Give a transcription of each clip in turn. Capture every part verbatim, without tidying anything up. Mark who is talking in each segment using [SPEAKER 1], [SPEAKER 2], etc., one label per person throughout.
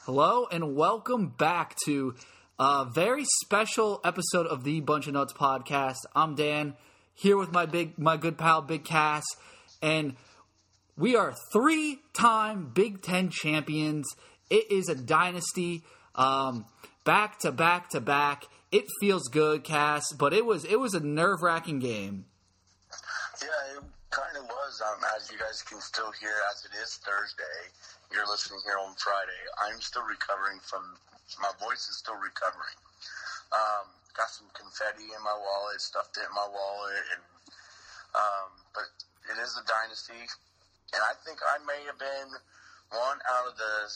[SPEAKER 1] Hello and welcome back to a very special episode of the Bunch of Nuts podcast. I'm Dan, here with my big, my good pal, Big Cass, and we are three-time Big Ten champions. It is a dynasty, um, back to back to back. It feels good, Cass, but it was it was a nerve-wracking game.
[SPEAKER 2] Yeah, it kind of was. Um, as you guys can still hear, as it is Thursday. You're listening here on Friday. I'm still recovering from, my voice is still recovering. Um, got some confetti in my wallet, stuffed it in my wallet, and um, but it is a dynasty, and I think I may have been one out of the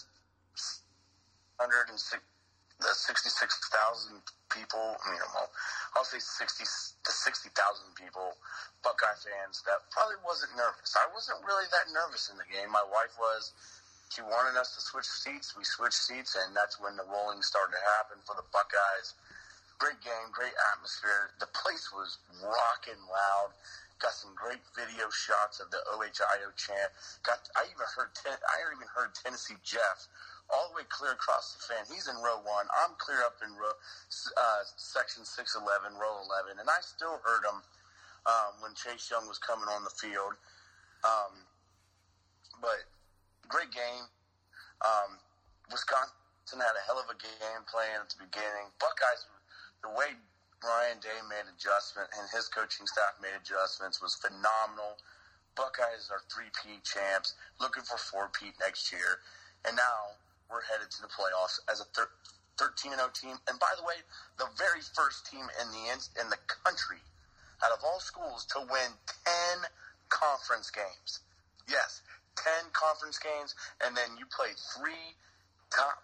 [SPEAKER 2] one hundred six, the sixty-six thousand people. I mean, well, I'll say sixty to sixty thousand people, Buckeye fans, that probably wasn't nervous. I wasn't really that nervous in the game. My wife was. She wanted us to switch seats. We switched seats, and that's when the rolling started to happen for the Buckeyes. Great game, great atmosphere. The place was rocking loud. Got some great video shots of the O H I O chant. Got I even heard ten, I even heard Tennessee Jeff all the way clear across the fan. He's in row one. I'm clear up in row uh, section six eleven, row eleven, and I still heard him um, when Chase Young was coming on the field. Um, but. Great game. Um, Wisconsin had a hell of a game plan at the beginning. Buckeyes, the way Ryan Day made adjustment and his coaching staff made adjustments was phenomenal. Buckeyes are three-peat champs, looking for four-peat next year. And now we're headed to the playoffs as a thirteen and oh team. And by the way, the very first team in the in the country out of all schools to win ten conference games. Yes, ten conference games, and then you play three top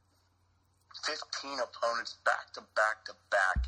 [SPEAKER 2] fifteen opponents back to back to back.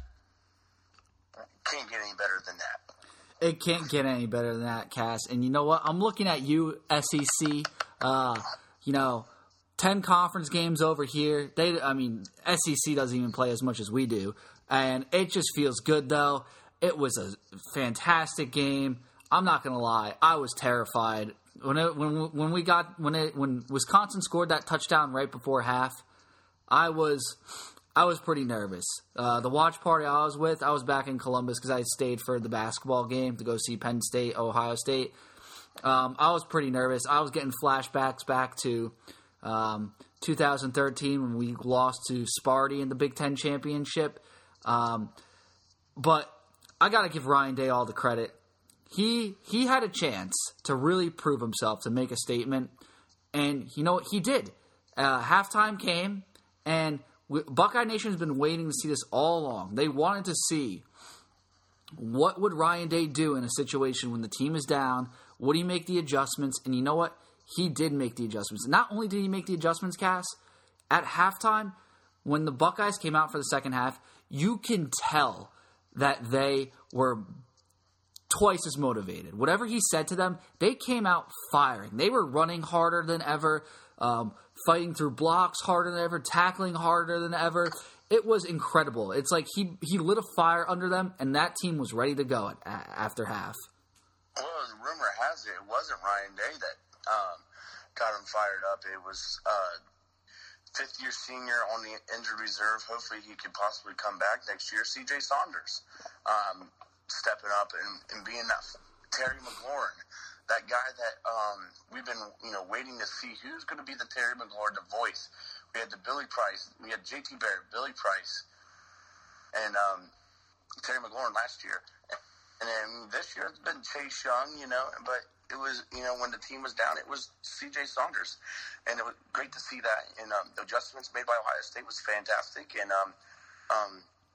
[SPEAKER 2] Can't get any better than that.
[SPEAKER 1] It can't get any better than that, Cass. And you know what? I'm looking at you, S E C. Uh, you know, ten conference games over here. They, I mean, S E C doesn't even play as much as we do, and it just feels good though. It was a fantastic game. I'm not gonna lie, I was terrified. When it, when when we got when it when Wisconsin scored that touchdown right before half, I was I was pretty nervous. Uh, the watch party I was with, I was back in Columbus because I stayed for the basketball game to go see Penn State, Ohio State. Um, I was pretty nervous. I was getting flashbacks back to um, two thousand thirteen when we lost to Sparty in the Big Ten championship. Um, but I got to give Ryan Day all the credit. He he had a chance to really prove himself, to make a statement, and you know what? He did. Uh, halftime came, and we, Buckeye Nation has been waiting to see this all along. They wanted to see what would Ryan Day do in a situation when the team is down. Would he make the adjustments? And you know what? He did make the adjustments. Not only did he make the adjustments, Cass, at halftime, when the Buckeyes came out for the second half, you can tell that they were twice as motivated. Whatever he said to them, they came out firing. They were running harder than ever, um, fighting through blocks harder than ever, tackling harder than ever. It was incredible. It's like he, he lit a fire under them, and that team was ready to go at, after half.
[SPEAKER 2] Well, the rumor has it, it wasn't Ryan Day that um, got him fired up. It was uh, fifth-year senior on the injured reserve. Hopefully he could possibly come back next year, C J Saunders. Um stepping up and, and being that Terry McLaurin, that guy that um, we've been, you know, waiting to see who's going to be the Terry McLaurin, the voice. We had the Billy Price, we had J T Barrett, Billy Price, and um, Terry McLaurin last year. And then this year it's been Chase Young, you know, but it was, you know, when the team was down, it was C J Saunders. And it was great to see that. And um, the adjustments made by Ohio State was fantastic. And, um, um,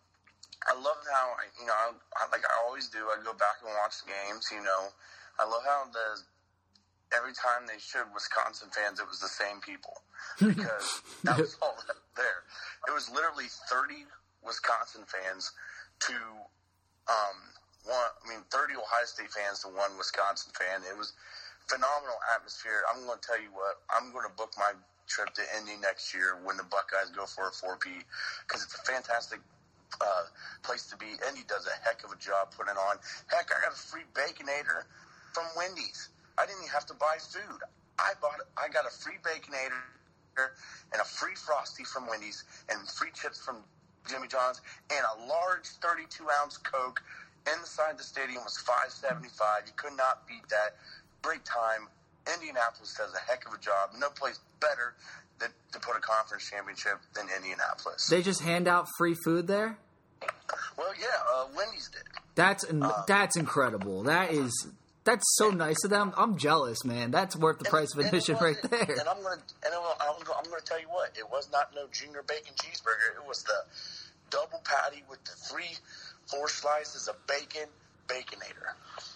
[SPEAKER 2] I love how, you know, I, like I always do, I go back and watch the games, you know. I love how the every time they showed Wisconsin fans, it was the same people. Because that was all there. It was literally thirty Wisconsin fans to um, one, I mean, thirty Ohio State fans to one Wisconsin fan. It was phenomenal atmosphere. I'm going to tell you what, I'm going to book my trip to Indy next year when the Buckeyes go for a four-peat, because it's a fantastic Uh, place to be. Indy does a heck of a job putting on. Heck, I got a free Baconator from Wendy's. I didn't even have to buy food. I bought. I got a free Baconator and a free Frosty from Wendy's and free chips from Jimmy John's and a large thirty-two ounce Coke inside the stadium was five seventy-five. You could not beat that. Great time. Indianapolis does a heck of a job. No place better than, to put a conference championship than Indianapolis.
[SPEAKER 1] They just hand out free food there?
[SPEAKER 2] Well, yeah, uh, Wendy's did.
[SPEAKER 1] That's um, that's incredible. That is that's so nice of them. I'm jealous, man. That's worth the
[SPEAKER 2] and,
[SPEAKER 1] price of admission right there.
[SPEAKER 2] And I'm gonna and I'm gonna, I'm gonna tell you what. It was not no junior bacon cheeseburger. It was the double patty with the three, four slices of bacon, Baconator.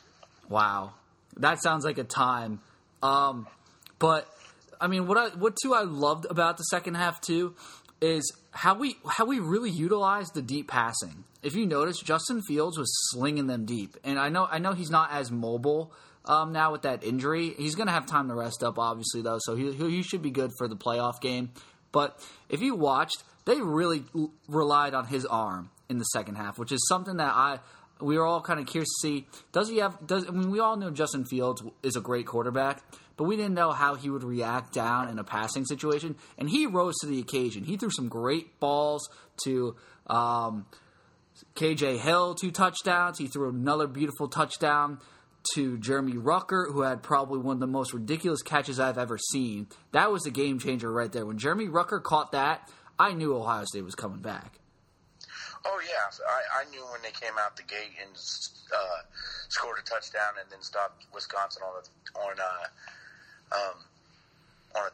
[SPEAKER 1] Wow, that sounds like a time. Um, but I mean, what I what too I loved about the second half too is how we how we really utilized the deep passing. If you notice, Justin Fields was slinging them deep, and I know I know he's not as mobile um, now with that injury. He's going to have time to rest up, obviously, though, so he he should be good for the playoff game. But if you watched, they really l- relied on his arm in the second half, which is something that I we were all kind of curious to see. Does he have? Does I mean, we all know Justin Fields is a great quarterback, but we didn't know how he would react down in a passing situation, and he rose to the occasion. He threw some great balls to um, K J Hill, two touchdowns. He threw another beautiful touchdown to Jeremy Rucker, who had probably one of the most ridiculous catches I've ever seen. That was a game changer right there. When Jeremy Rucker caught that, I knew Ohio State was coming back.
[SPEAKER 2] Oh, yeah. I, I knew when they came out the gate and uh, scored a touchdown and then stopped Wisconsin on a, on a, um, on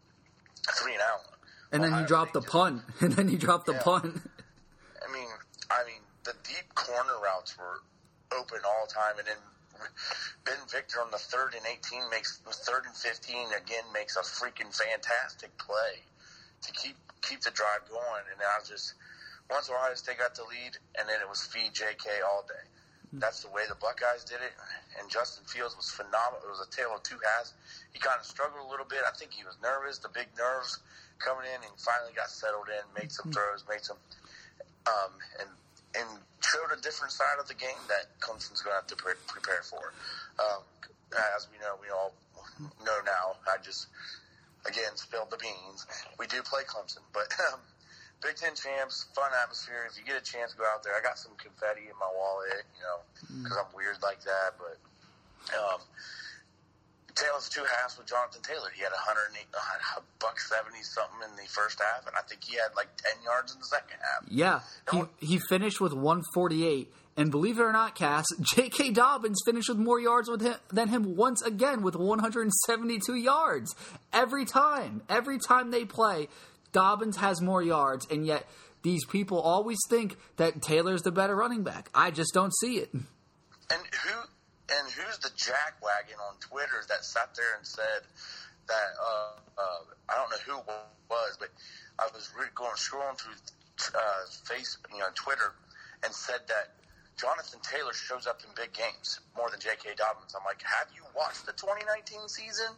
[SPEAKER 2] a three and out.
[SPEAKER 1] And then he dropped the punt. And then he dropped the
[SPEAKER 2] yeah.
[SPEAKER 1] punt.
[SPEAKER 2] I mean, I mean, the deep corner routes were open all the time, and then Ben Victor on the third and eighteen makes third and fifteen again makes a freaking fantastic play to keep keep the drive going. And I was just once Ohio State got the lead, and then it was feed J K all day. That's the way the Buckeyes did it, and Justin Fields was phenomenal. It was a tale of two halves. He kind of struggled a little bit. I think he was nervous, the big nerves coming in, and finally got settled in, made some throws, made some, um, and and showed a different side of the game that Clemson's going to have to pre- prepare for. Um, as we know, we all know now. I just again spilled the beans. We do play Clemson, but. Um, Big Ten champs, fun atmosphere. If you get a chance, go out there. I got some confetti in my wallet, you know, because I'm weird like that. But um, Taylor's two halves with Jonathan Taylor. He had one hundred eight, a buck seventy something in the first half, and I think he had like ten yards in the second half.
[SPEAKER 1] Yeah, he he finished with one forty-eight. And believe it or not, Cass, J K. Dobbins finished with more yards with him, than him once again with one hundred seventy-two yards. Every time, every time they play, Dobbins has more yards, and yet these people always think that Taylor's the better running back. I just don't see it.
[SPEAKER 2] And who and who's the jackwagon on Twitter that sat there and said that uh, uh, I don't know who it was, but I was re- going scrolling through uh, face, you know, Twitter, and said that Jonathan Taylor shows up in big games more than J K. Dobbins. I'm like, have you watched the twenty nineteen season?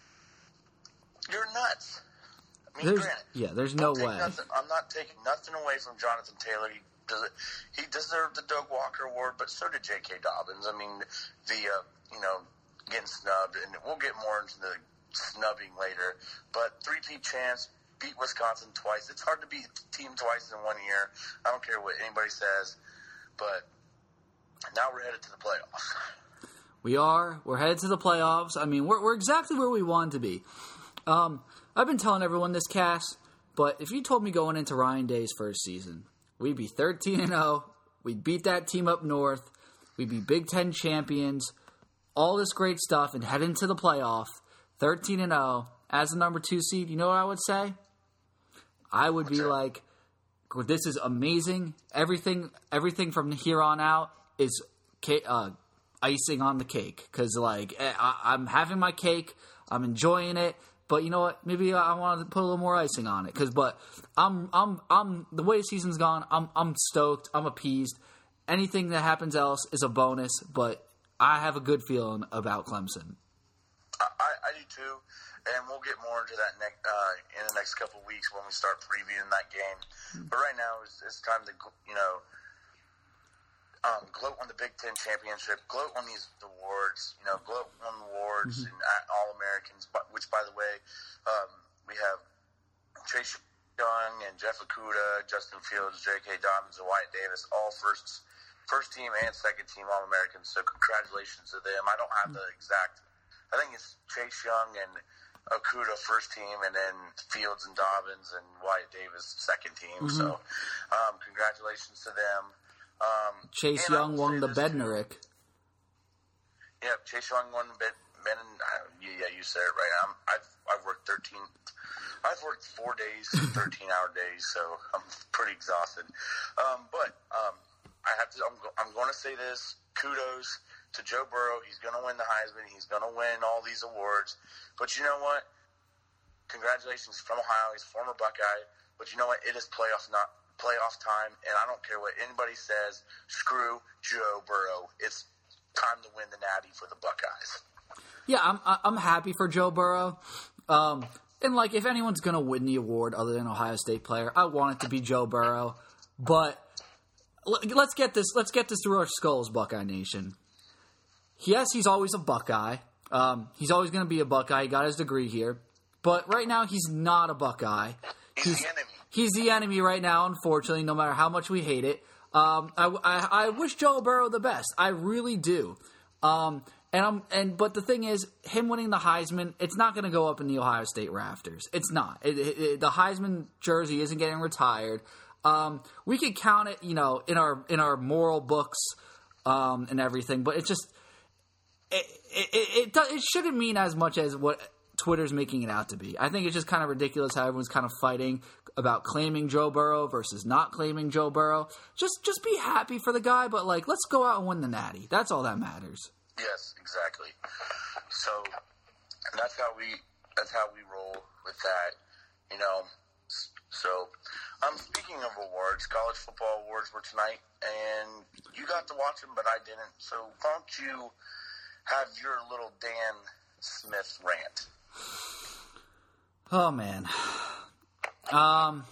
[SPEAKER 2] You're nuts. I mean,
[SPEAKER 1] there's,
[SPEAKER 2] granted,
[SPEAKER 1] yeah, there's no way.
[SPEAKER 2] Nothing, I'm not taking nothing away from Jonathan Taylor. He does it. He deserved the Doug Walker Award, but so did J K. Dobbins. I mean, the uh, you know getting snubbed, and we'll get more into the snubbing later. But three-peat champs, beat Wisconsin twice. It's hard to beat a team twice in one year. I don't care what anybody says, but now we're headed to the playoffs.
[SPEAKER 1] We are. We're headed to the playoffs. I mean, we're we're exactly where we want to be. Um. I've been telling everyone this, Cass, but if you told me going into Ryan Day's first season, we'd be thirteen and oh, we'd beat that team up north, we'd be Big Ten champions, all this great stuff, and head into the playoff, thirteen and oh, as the number two seed, you know what I would say? I would be like, this is amazing. Everything everything from here on out is uh, icing on the cake, because like, I, I'm having my cake, I'm enjoying it. But you know what? Maybe I want to put a little more icing on it. Cause, but I'm, I'm, I'm the way the season's gone. I'm, I'm stoked. I'm appeased. Anything that happens else is a bonus. But I have a good feeling about Clemson.
[SPEAKER 2] I, I do too, and we'll get more into that next uh, in the next couple of weeks when we start previewing that game. Mm-hmm. But right now, it's, it's time to you know um, gloat on the Big Ten championship, gloat on these awards, you know, gloat on the awards mm-hmm. and All Americans. Which, by the way, um, we have Chase Young and Jeff Okudah, Justin Fields, J K. Dobbins, and Wyatt Davis, all first first team and second team All-Americans. So congratulations to them. I don't have the exact. I think it's Chase Young and Okudah first team, and then Fields and Dobbins and Wyatt Davis second team. Mm-hmm. So um, congratulations to them. Um,
[SPEAKER 1] Chase Young won the Bednarik.
[SPEAKER 2] Yeah, Chase Young won the Ben. Ben uh, yeah, you said it right. I'm, I've I've worked thirteen. I've worked four days, thirteen-hour days, so I'm pretty exhausted. Um, but um, I have to. I'm, I'm going to say this. Kudos to Joe Burrow. He's going to win the Heisman. He's going to win all these awards. But you know what? Congratulations from Ohio. He's a former Buckeye. But you know what? It is playoff not playoff time, and I don't care what anybody says. Screw Joe Burrow. It's time to win the Natty for the Buckeyes.
[SPEAKER 1] Yeah, I'm I'm happy for Joe Burrow. Um, and like, if anyone's gonna win the award other than Ohio State player, I want it to be Joe Burrow. But let's get this let's get this through our skulls, Buckeye Nation. Yes, he's always a Buckeye. Um, he's always gonna be a Buckeye. He got his degree here, but right now he's not a Buckeye.
[SPEAKER 2] He's, he's the enemy.
[SPEAKER 1] He's the enemy right now. Unfortunately, no matter how much we hate it. Um, I, I, I wish Joe Burrow the best. I really do. Um, and I'm and but the thing is, him winning the Heisman, it's not going to go up in the Ohio State rafters. It's not. It, it, it, the Heisman jersey isn't getting retired. Um, we could count it, you know, in our in our moral books um, and everything, but it just it it, it it it shouldn't mean as much as what Twitter's making it out to be. I think it's just kind of ridiculous how everyone's kind of fighting about claiming Joe Burrow versus not claiming Joe Burrow. Just just be happy for the guy, but like, let's go out and win the Natty. That's all that matters.
[SPEAKER 2] Yes, exactly. So that's how we that's how we roll with that, you know. So, um, speaking of awards, college football awards were tonight, and you got to watch them, but I didn't. So why don't you have your little Dan Smith rant?
[SPEAKER 1] Oh man. Um.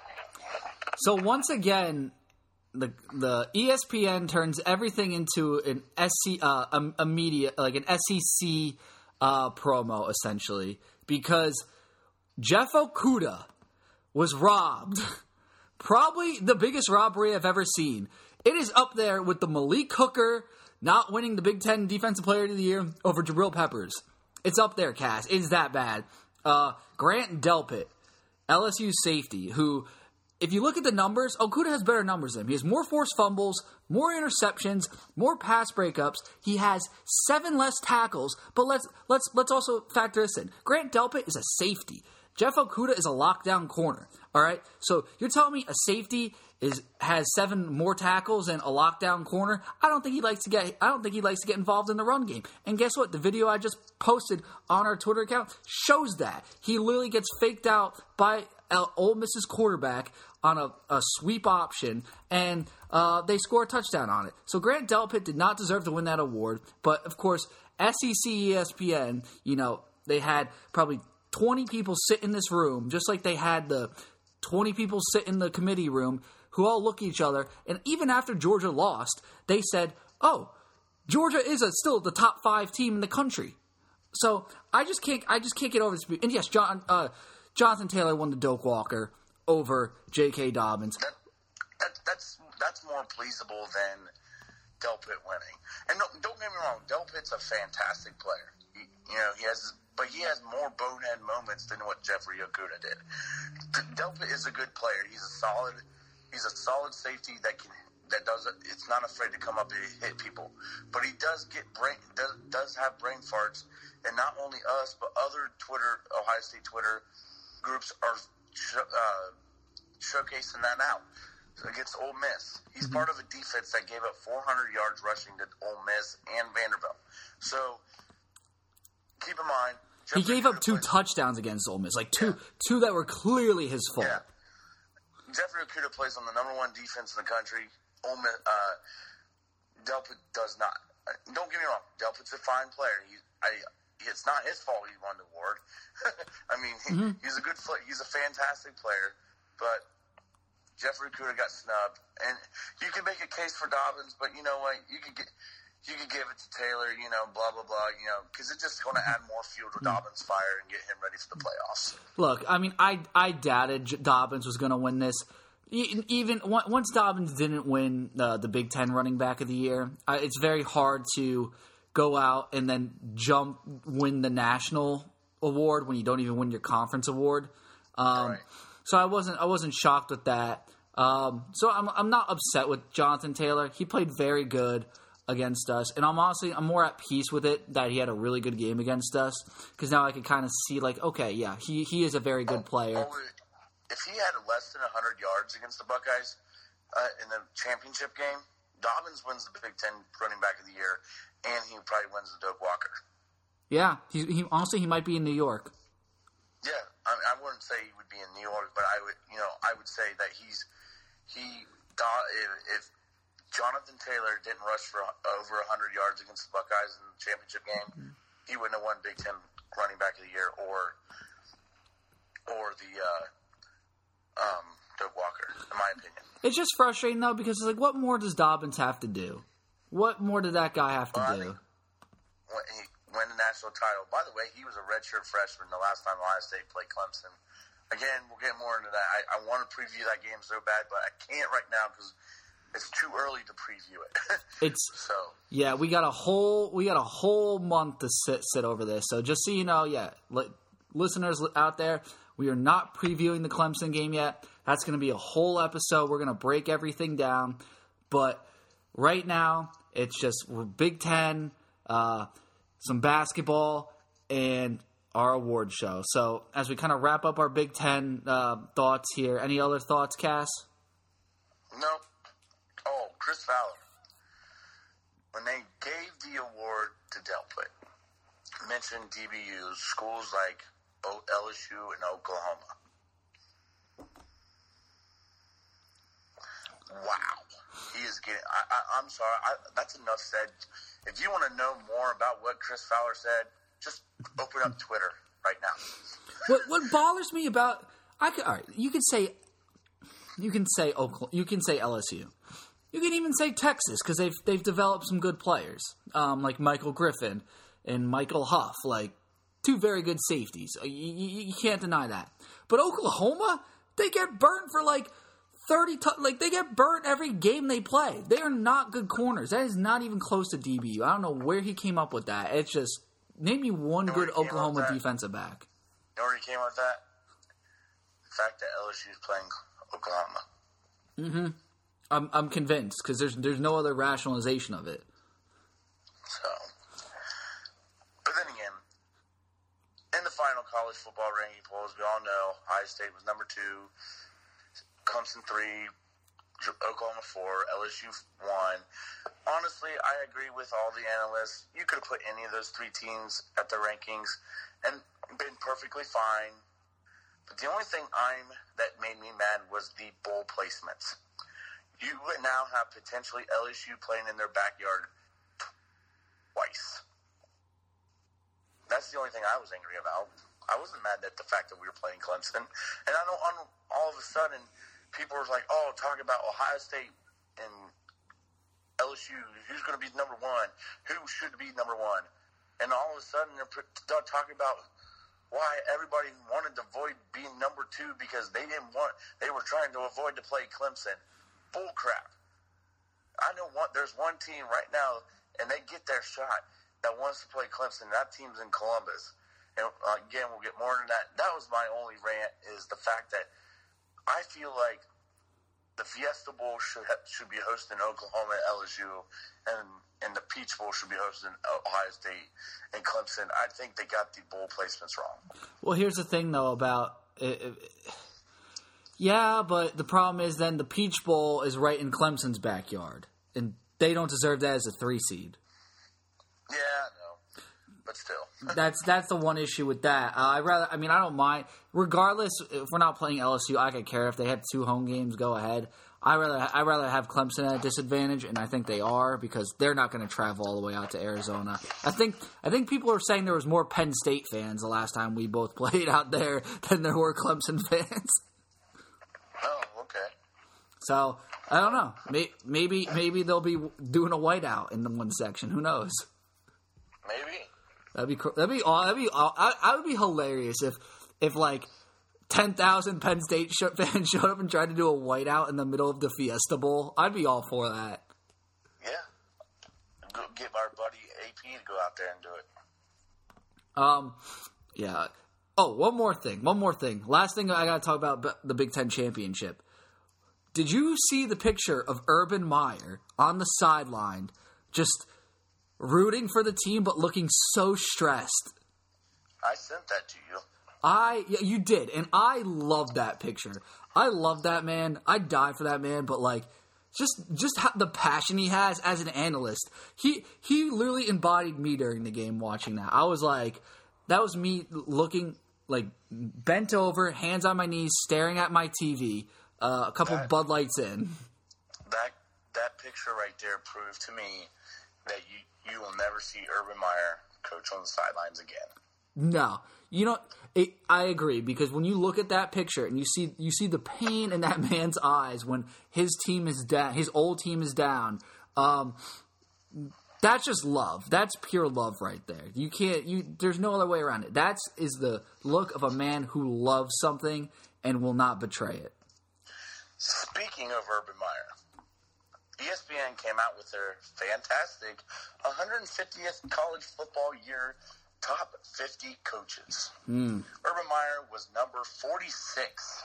[SPEAKER 1] So once again, the the E S P N turns everything into an S C uh a, a media like an S E C uh promo essentially, because Jeff Okudah was robbed. Probably the biggest robbery I've ever seen. It is up there with the Malik Hooker not winning the Big Ten Defensive Player of the Year over Jabril Peppers. It's up there, Cass. It's that bad. Uh, Grant Delpit, L S U safety, who, if you look at the numbers, Okudah has better numbers than him. He has more forced fumbles, more interceptions, more pass breakups. He has seven less tackles. But let's let's let's also factor this in. Grant Delpit is a safety. Jeff Okudah is a lockdown corner. All right, so you're telling me a safety is has seven more tackles than a lockdown corner? I don't think he likes to get. I don't think he likes to get involved in the run game. And guess what? The video I just posted on our Twitter account shows that he literally gets faked out by Ole Miss's quarterback on a, a sweep option, and uh, they score a touchdown on it. So Grant Delpit did not deserve to win that award. But of course, S E C E S P N, you know, they had probably twenty people sit in this room, just like they had the twenty people sit in the committee room who all look at each other. And even after Georgia lost, they said, oh, Georgia is a, still the top five team in the country. So I just can't I just can't get over this. And yes, John, uh, Jonathan Taylor won the Doak Walker over J K. Dobbins.
[SPEAKER 2] That, that, that's, that's more pleasable than Delpit winning. And don't, don't get me wrong, Delpit's a fantastic player. He, you know, he has... But he has more bonehead moments than what Jeffrey Okudah did. Delpit is a good player. He's a solid, he's a solid safety that can that does it's not afraid to come up and hit people. But he does get brain does, does have brain farts, and not only us but other Twitter Ohio State Twitter groups are sh- uh, showcasing that out against Ole Miss. He's mm-hmm. part of a defense that gave up four hundred yards rushing to Ole Miss and Vanderbilt. So keep in mind.
[SPEAKER 1] He gave up two touchdowns against Ole Miss, like two yeah. two that were clearly his fault.
[SPEAKER 2] Yeah. Jeffrey Okudah plays on the number one defense in the country. Ole Miss, uh, Delpit does not. Don't get me wrong. Delpit's a fine player. He, I, it's not his fault he won the award. I mean, he, mm-hmm. he's a good. He's a fantastic player, but Jeffrey Okudah got snubbed, and you can make a case for Dobbins, but you know what? You could get. you could give it to Taylor, you know, blah, blah, blah, you know, because it's just going to add more fuel to Dobbins' fire and get him ready for the playoffs.
[SPEAKER 1] Look, I mean, I I doubted Dobbins was going to win this. Even once Dobbins didn't win uh, the Big Ten Running Back of the Year, uh, it's very hard to go out and then jump win the national award when you don't even win your conference award. Um,
[SPEAKER 2] right.
[SPEAKER 1] So I wasn't I wasn't shocked with that. Um, so I'm I'm not upset with Jonathan Taylor. He played very good against us, and I'm honestly I'm more at peace with it that he had a really good game against us, because now I can kind of see like, okay, yeah, he he is a very good player.
[SPEAKER 2] Oh, oh, if he had less than one hundred yards against the Buckeyes uh, in the championship game, Dobbins wins the Big Ten Running Back of the Year, and he probably wins the Doak Walker.
[SPEAKER 1] Yeah, he, he honestly he might be in New York.
[SPEAKER 2] Yeah, I, I wouldn't say he would be in New York, but I would, you know, I would say that he's he. If, if Jonathan Taylor didn't rush for over one hundred yards against the Buckeyes in the championship game, mm-hmm. he wouldn't have won Big Ten Running Back of the Year or or the. Uh, Um, Doak Walker, in my opinion.
[SPEAKER 1] It's just frustrating, though, because it's like, what more does Dobbins have to do? What more did that guy have to
[SPEAKER 2] well,
[SPEAKER 1] do?
[SPEAKER 2] When he won the national title. By the way, he was a redshirt freshman the last time Ohio State played Clemson. Again, we'll get more into that. I, I want to preview that game so bad, but I can't right now because it's too early to preview it.
[SPEAKER 1] It's
[SPEAKER 2] so
[SPEAKER 1] yeah, we got a whole we got a whole month to sit sit over this. So just so you know, yeah, li- listeners out there. We are not previewing the Clemson game yet. That's going to be a whole episode. We're going to break everything down. But right now, it's just we're Big Ten, uh, some basketball, and our award show. So as we kind of wrap up our Big Ten uh, thoughts here, any other thoughts, Cass?
[SPEAKER 2] No. Oh, Chris Fowler. When they gave the award to Delpit, mentioned D B Us, schools like L S U and Oklahoma. Wow. He is getting... I, I, I'm sorry. I, that's enough said. If you want to know more about what Chris Fowler said, just open up Twitter right now.
[SPEAKER 1] What what bothers me about... I could, all right, you can say... You can say Oklahoma, you can say L S U. You can even say Texas, because they've, they've developed some good players, um, like Michael Griffin and Michael Huff, like... Two very good safeties. You, you, you can't deny that. But Oklahoma, they get burnt for like thirty. T- like they get burnt every game they play. They are not good corners. That is not even close to D B U. I don't know where he came up with that. It's just name me one good Oklahoma defensive back.
[SPEAKER 2] You know where he came up with that? The fact that L S U is playing Oklahoma.
[SPEAKER 1] Mm-hmm. I'm I'm convinced because there's there's no other rationalization of it.
[SPEAKER 2] So. In the final college football ranking polls, we all know Ohio State was number two, Clemson three, Oklahoma four, L S U one. Honestly, I agree with all the analysts. You could have put any of those three teams at the rankings and been perfectly fine. But the only thing I'm that made me mad was the bowl placements. You would now have potentially L S U playing in their backyard twice. That's the only thing I was angry about. I wasn't mad at the fact that we were playing Clemson. And I know on, all of a sudden, people were like, oh, talk about Ohio State and L S U. Who's going to be number one? Who should be number one? And all of a sudden, they're talking about why everybody wanted to avoid being number two because they didn't want, they were trying to avoid to play Clemson. Bull crap. I know one, there's one team right now, and they get their shot that wants to play Clemson. That team's in Columbus. And uh, again, we'll get more into that. That was my only rant, is the fact that I feel like the Fiesta Bowl should ha- should be hosted in Oklahoma at L S U, and and the Peach Bowl should be hosted in Ohio State and Clemson. I think they got the bowl placements wrong.
[SPEAKER 1] Well, here's the thing, though, about it, it, yeah, but the problem is then the Peach Bowl is right in Clemson's backyard, and they don't deserve that as a three seed.
[SPEAKER 2] Yeah, no, but still,
[SPEAKER 1] that's that's the one issue with that. Uh, I rather, I mean, I don't mind. Regardless, if we're not playing L S U, I could care if they have two home games. Go ahead. I rather I rather have Clemson at a disadvantage, and I think they are because they're not going to travel all the way out to Arizona. I think I think people are saying there was more Penn State fans the last time we both played out there than there were Clemson fans.
[SPEAKER 2] Oh, okay.
[SPEAKER 1] So I don't know. Maybe maybe they'll be doing a whiteout in the one section. Who knows?
[SPEAKER 2] Maybe.
[SPEAKER 1] That'd be that'd be that'd be I, I would be hilarious if if like ten thousand Penn State fans showed up and tried to do a whiteout in the middle of the Fiesta Bowl. I'd be all for that.
[SPEAKER 2] Yeah. Go get our buddy A P to go out there and do it.
[SPEAKER 1] Um, yeah. Oh, one more thing. One more thing. Last thing I got to talk about the Big Ten Championship. Did you see the picture of Urban Meyer on the sideline just rooting for the team but looking so stressed?
[SPEAKER 2] I sent that to you.
[SPEAKER 1] I yeah, you did, and I love that picture. I love that man. I died for that man, but like just just how, the passion he has as an analyst. He he literally embodied me during the game watching that. I was like, that was me looking like bent over, hands on my knees, staring at my T V. Uh, a couple that, Bud Lights in.
[SPEAKER 2] That that picture right there proved to me that you, you will never see Urban Meyer coach on the sidelines again.
[SPEAKER 1] No, you know, it, I agree, because when you look at that picture and you see you see the pain in that man's eyes when his team is down, his old team is down. Um, that's just love. That's pure love right there. You can't. You there's no other way around it. That is the look of a man who loves something and will not betray it.
[SPEAKER 2] Speaking of Urban Meyer, E S P N came out with their fantastic one hundred fiftieth college football year top fifty coaches.
[SPEAKER 1] Mm.
[SPEAKER 2] Urban Meyer was number forty-six.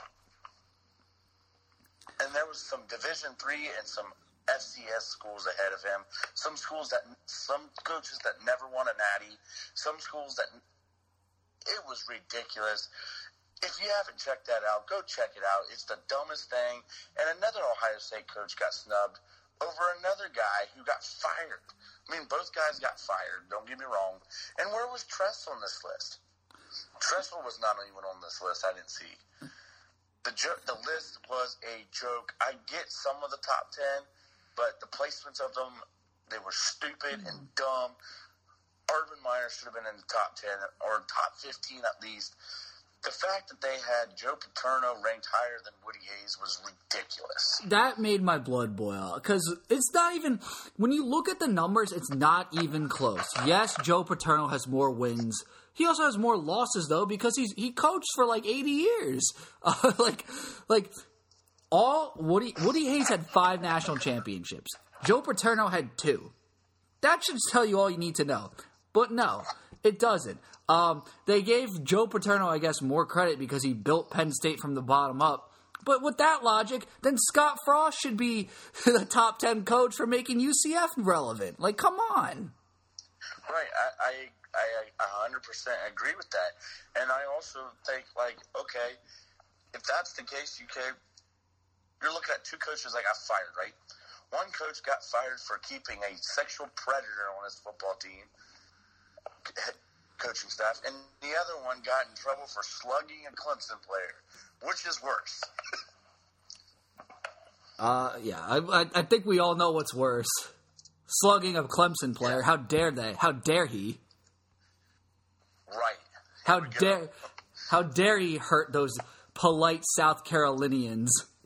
[SPEAKER 2] And there was some Division three and some F C S schools ahead of him. Some schools that, some coaches that never won a natty. Some schools that, it was ridiculous. If you haven't checked that out, go check it out. It's the dumbest thing. And another Ohio State coach got snubbed over another guy who got fired. I mean, both guys got fired, don't get me wrong. And where was Tress on this list? Tressel was not even on this list. I didn't see. The jo- the list was a joke. I get some of the top ten, but the placements of them, they were stupid and dumb. Urban Meyer should have been in the top ten or top fifteen at least. The fact that they had Joe Paterno ranked higher than Woody Hayes was ridiculous.
[SPEAKER 1] That made my blood boil, because it's not even, when you look at the numbers, it's not even close. Yes, Joe Paterno has more wins. He also has more losses, though, because he's he coached for like eighty years. Uh, like, like all Woody Woody Hayes had five national championships. Joe Paterno had two. That should tell you all you need to know. But no, it doesn't. Um, they gave Joe Paterno, I guess, more credit because he built Penn State from the bottom up. But with that logic, then Scott Frost should be the top ten coach for making U C F relevant. Like, come on.
[SPEAKER 2] Right. I, I, I one hundred percent agree with that. And I also think, like, okay, if that's the case, you can, you're looking at two coaches that got fired, right? One coach got fired for keeping a sexual predator on his football team, coaching staff, and the other one got in trouble for slugging a Clemson player. Which is worse?
[SPEAKER 1] uh, yeah, I, I, I think we all know what's worse. Slugging a Clemson player. Yeah. How dare they? How dare he?
[SPEAKER 2] Right.
[SPEAKER 1] How dare? How dare he hurt those polite South Carolinians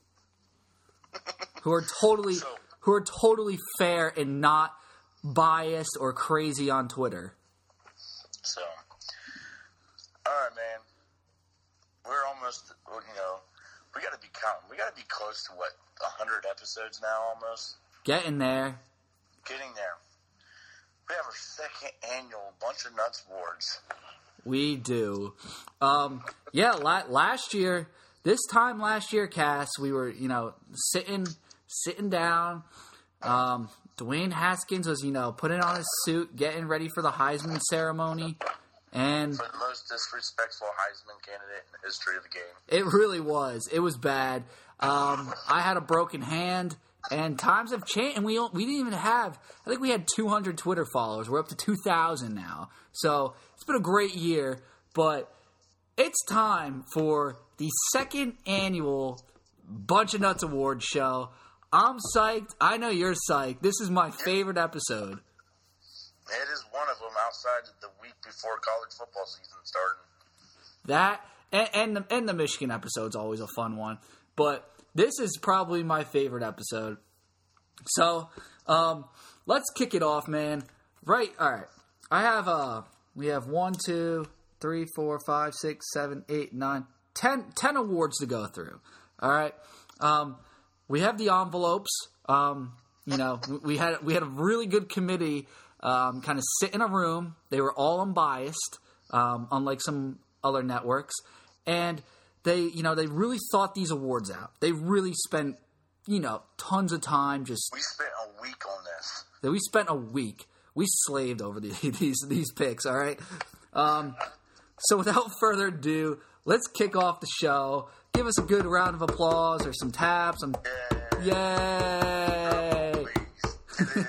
[SPEAKER 1] who are totally, so, who are totally fair and not biased or crazy on Twitter.
[SPEAKER 2] So, all right, man. We're almost, you know, we got to be counting. We got to be close to, what, one hundred episodes now almost?
[SPEAKER 1] Getting there.
[SPEAKER 2] Getting there. We have our second annual Bunch of Nuts Awards.
[SPEAKER 1] We do. Um, yeah, la- last year, this time last year, Cass, we were, you know, sitting sitting down. Um, Dwayne Haskins was, you know, putting on his suit, getting ready for the Heisman ceremony. And
[SPEAKER 2] for the most disrespectful Heisman candidate in the history of the game.
[SPEAKER 1] It really was. It was bad. Um, I had a broken hand, and times have changed. And we we didn't even have. I think we had two hundred Twitter followers. We're up to two thousand now. So it's been a great year. But it's time for the second annual Bunch of Nuts Award show. I'm psyched. I know you're psyched. This is my favorite episode.
[SPEAKER 2] It is one of them outside of the week before college football season starting.
[SPEAKER 1] That and and the, and the Michigan episode's always a fun one. But this is probably my favorite episode. So, um, let's kick it off, man. Right, all right. I have, uh, we have one, two, three, four, five, six, seven, eight, nine, ten, ten awards to go through. All right. Um, we have the envelopes. Um, you know, we had we had a really good committee um, kind of sit in a room. They were all unbiased, um, unlike some other networks. And they, you know, they really thought these awards out. They really spent, you know, tons of time just...
[SPEAKER 2] We spent a week on this.
[SPEAKER 1] We spent a week. We slaved over the, these these picks, all right? Um, so without further ado, let's kick off the show. Give us a good round of applause or some taps. Some, yay! Yay.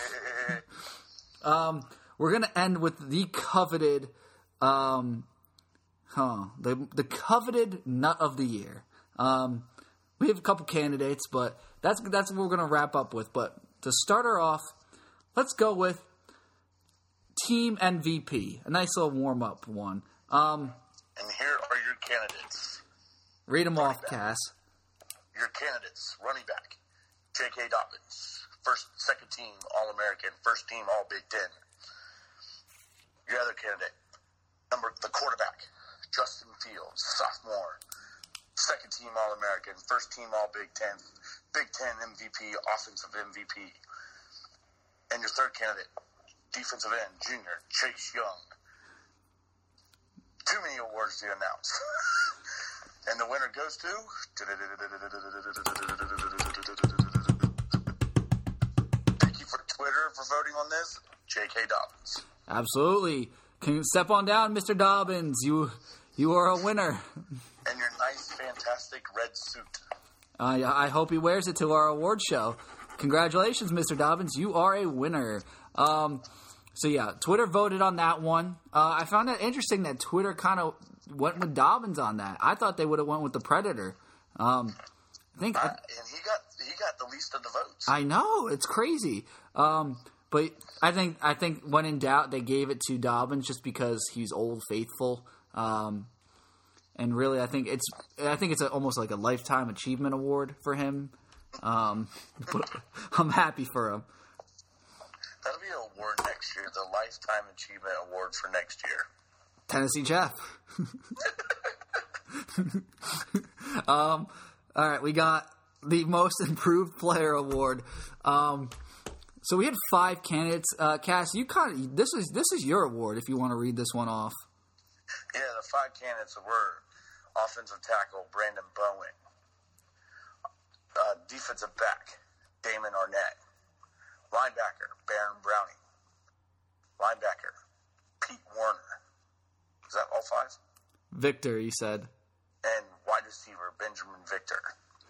[SPEAKER 1] um, we're going to end with the coveted... Um, huh, the, the coveted nut of the year. Um, we have a couple candidates, but that's, that's what we're going to wrap up with. But to start her off, let's go with Team M V P. A nice little warm-up one. Um,
[SPEAKER 2] and here are your candidates.
[SPEAKER 1] Read them off, Cass.
[SPEAKER 2] Your candidates. Running back, J K. Dobbins. First, second team All-American. First team All-Big Ten. Your other candidate, number the quarterback, Justin Fields, sophomore. Second team All-American. First team All-Big Ten. Big Ten M V P, offensive M V P. And your third candidate, defensive end, junior, Chase Young. Too many awards to announce. And the winner goes to... Thank you for Twitter for voting on this, J K. Dobbins.
[SPEAKER 1] Absolutely. Can you step on down, Mister Dobbins? You you are a winner.
[SPEAKER 2] And your nice, fantastic red suit.
[SPEAKER 1] Uh, I hope he wears it to our award show. Congratulations, Mister Dobbins. You are a winner. Um, so, yeah, Twitter voted on that one. Uh, I found it interesting that Twitter kind of went with Dobbins on that. I thought they would have went with the Predator. Um, I think,
[SPEAKER 2] uh,
[SPEAKER 1] I,
[SPEAKER 2] and he got he got the least of the votes.
[SPEAKER 1] I know. It's crazy. Um, but I think I think when in doubt, they gave it to Dobbins just because he's old faithful. Um, and really, I think it's I think it's a, almost like a lifetime achievement award for him. Um, but I'm happy for him.
[SPEAKER 2] That'll be an award next year, the Lifetime Achievement Award for next year.
[SPEAKER 1] Tennessee Jeff. um, all right, we got the Most Improved Player Award. Um, so we had five candidates. Uh, Cass, you kind of this is this is your award if you want to read this one off.
[SPEAKER 2] Yeah, the five candidates were offensive tackle Brandon Bowen, uh, defensive back Damon Arnett, linebacker Baron Browning, linebacker Pete Werner. Is that all five?
[SPEAKER 1] Victor, you said.
[SPEAKER 2] And wide receiver Benjamin Victor.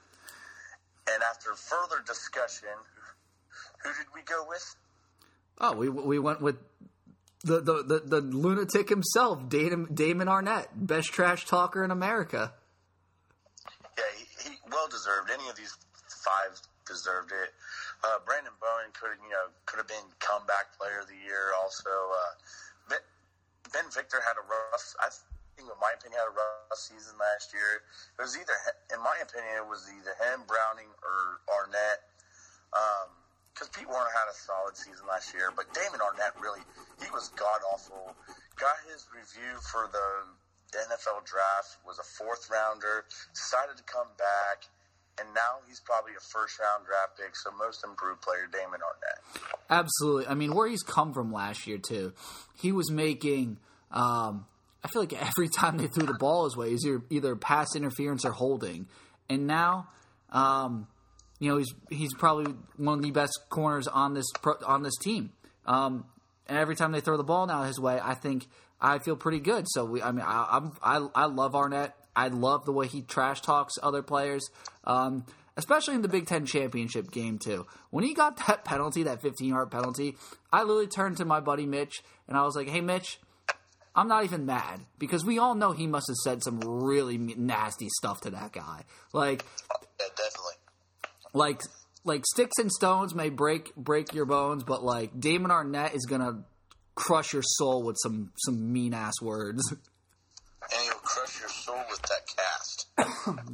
[SPEAKER 2] And after further discussion, who did we go with?
[SPEAKER 1] Oh, we we went with the the, the, the lunatic himself, Damon, Damon Arnett, best trash talker in America.
[SPEAKER 2] Yeah, he, he well deserved. Any of these five deserved it. Uh, Brandon Bowen could you know could have been comeback player of the year. Also, uh, Ben, Ben Victor had a rough. I think, in my opinion, had a rough season last year. It was either, in my opinion, it was either him, Browning, or Arnett. Because um, Pete Werner had a solid season last year, but Damon Arnett really, he was god awful. Got his review for the N F L draft, was a fourth rounder, decided to come back. And now he's probably a first-round draft pick, so most improved player, Damon Arnett.
[SPEAKER 1] Absolutely. I mean, where he's come from last year, too. He was making, um, I feel like every time they threw the ball his way, he's either, either pass interference or holding. And now, um, you know, he's he's probably one of the best corners on this on this team. Um, and every time they throw the ball now his way, I think I feel pretty good. So, we, I mean, I, I'm, I, I love Arnett. I love the way he trash talks other players, um, especially in the Big Ten championship game, too. When he got that penalty, that fifteen-yard penalty, I literally turned to my buddy Mitch, and I was like, hey, Mitch, I'm not even mad, because we all know he must have said some really nasty stuff to that guy. Like,
[SPEAKER 2] yeah, definitely.
[SPEAKER 1] Like, like sticks and stones may break break your bones, but, like, Damon Arnett is going to crush your soul with some, some mean-ass words.
[SPEAKER 2] And he'll crush your soul with that cast.
[SPEAKER 1] That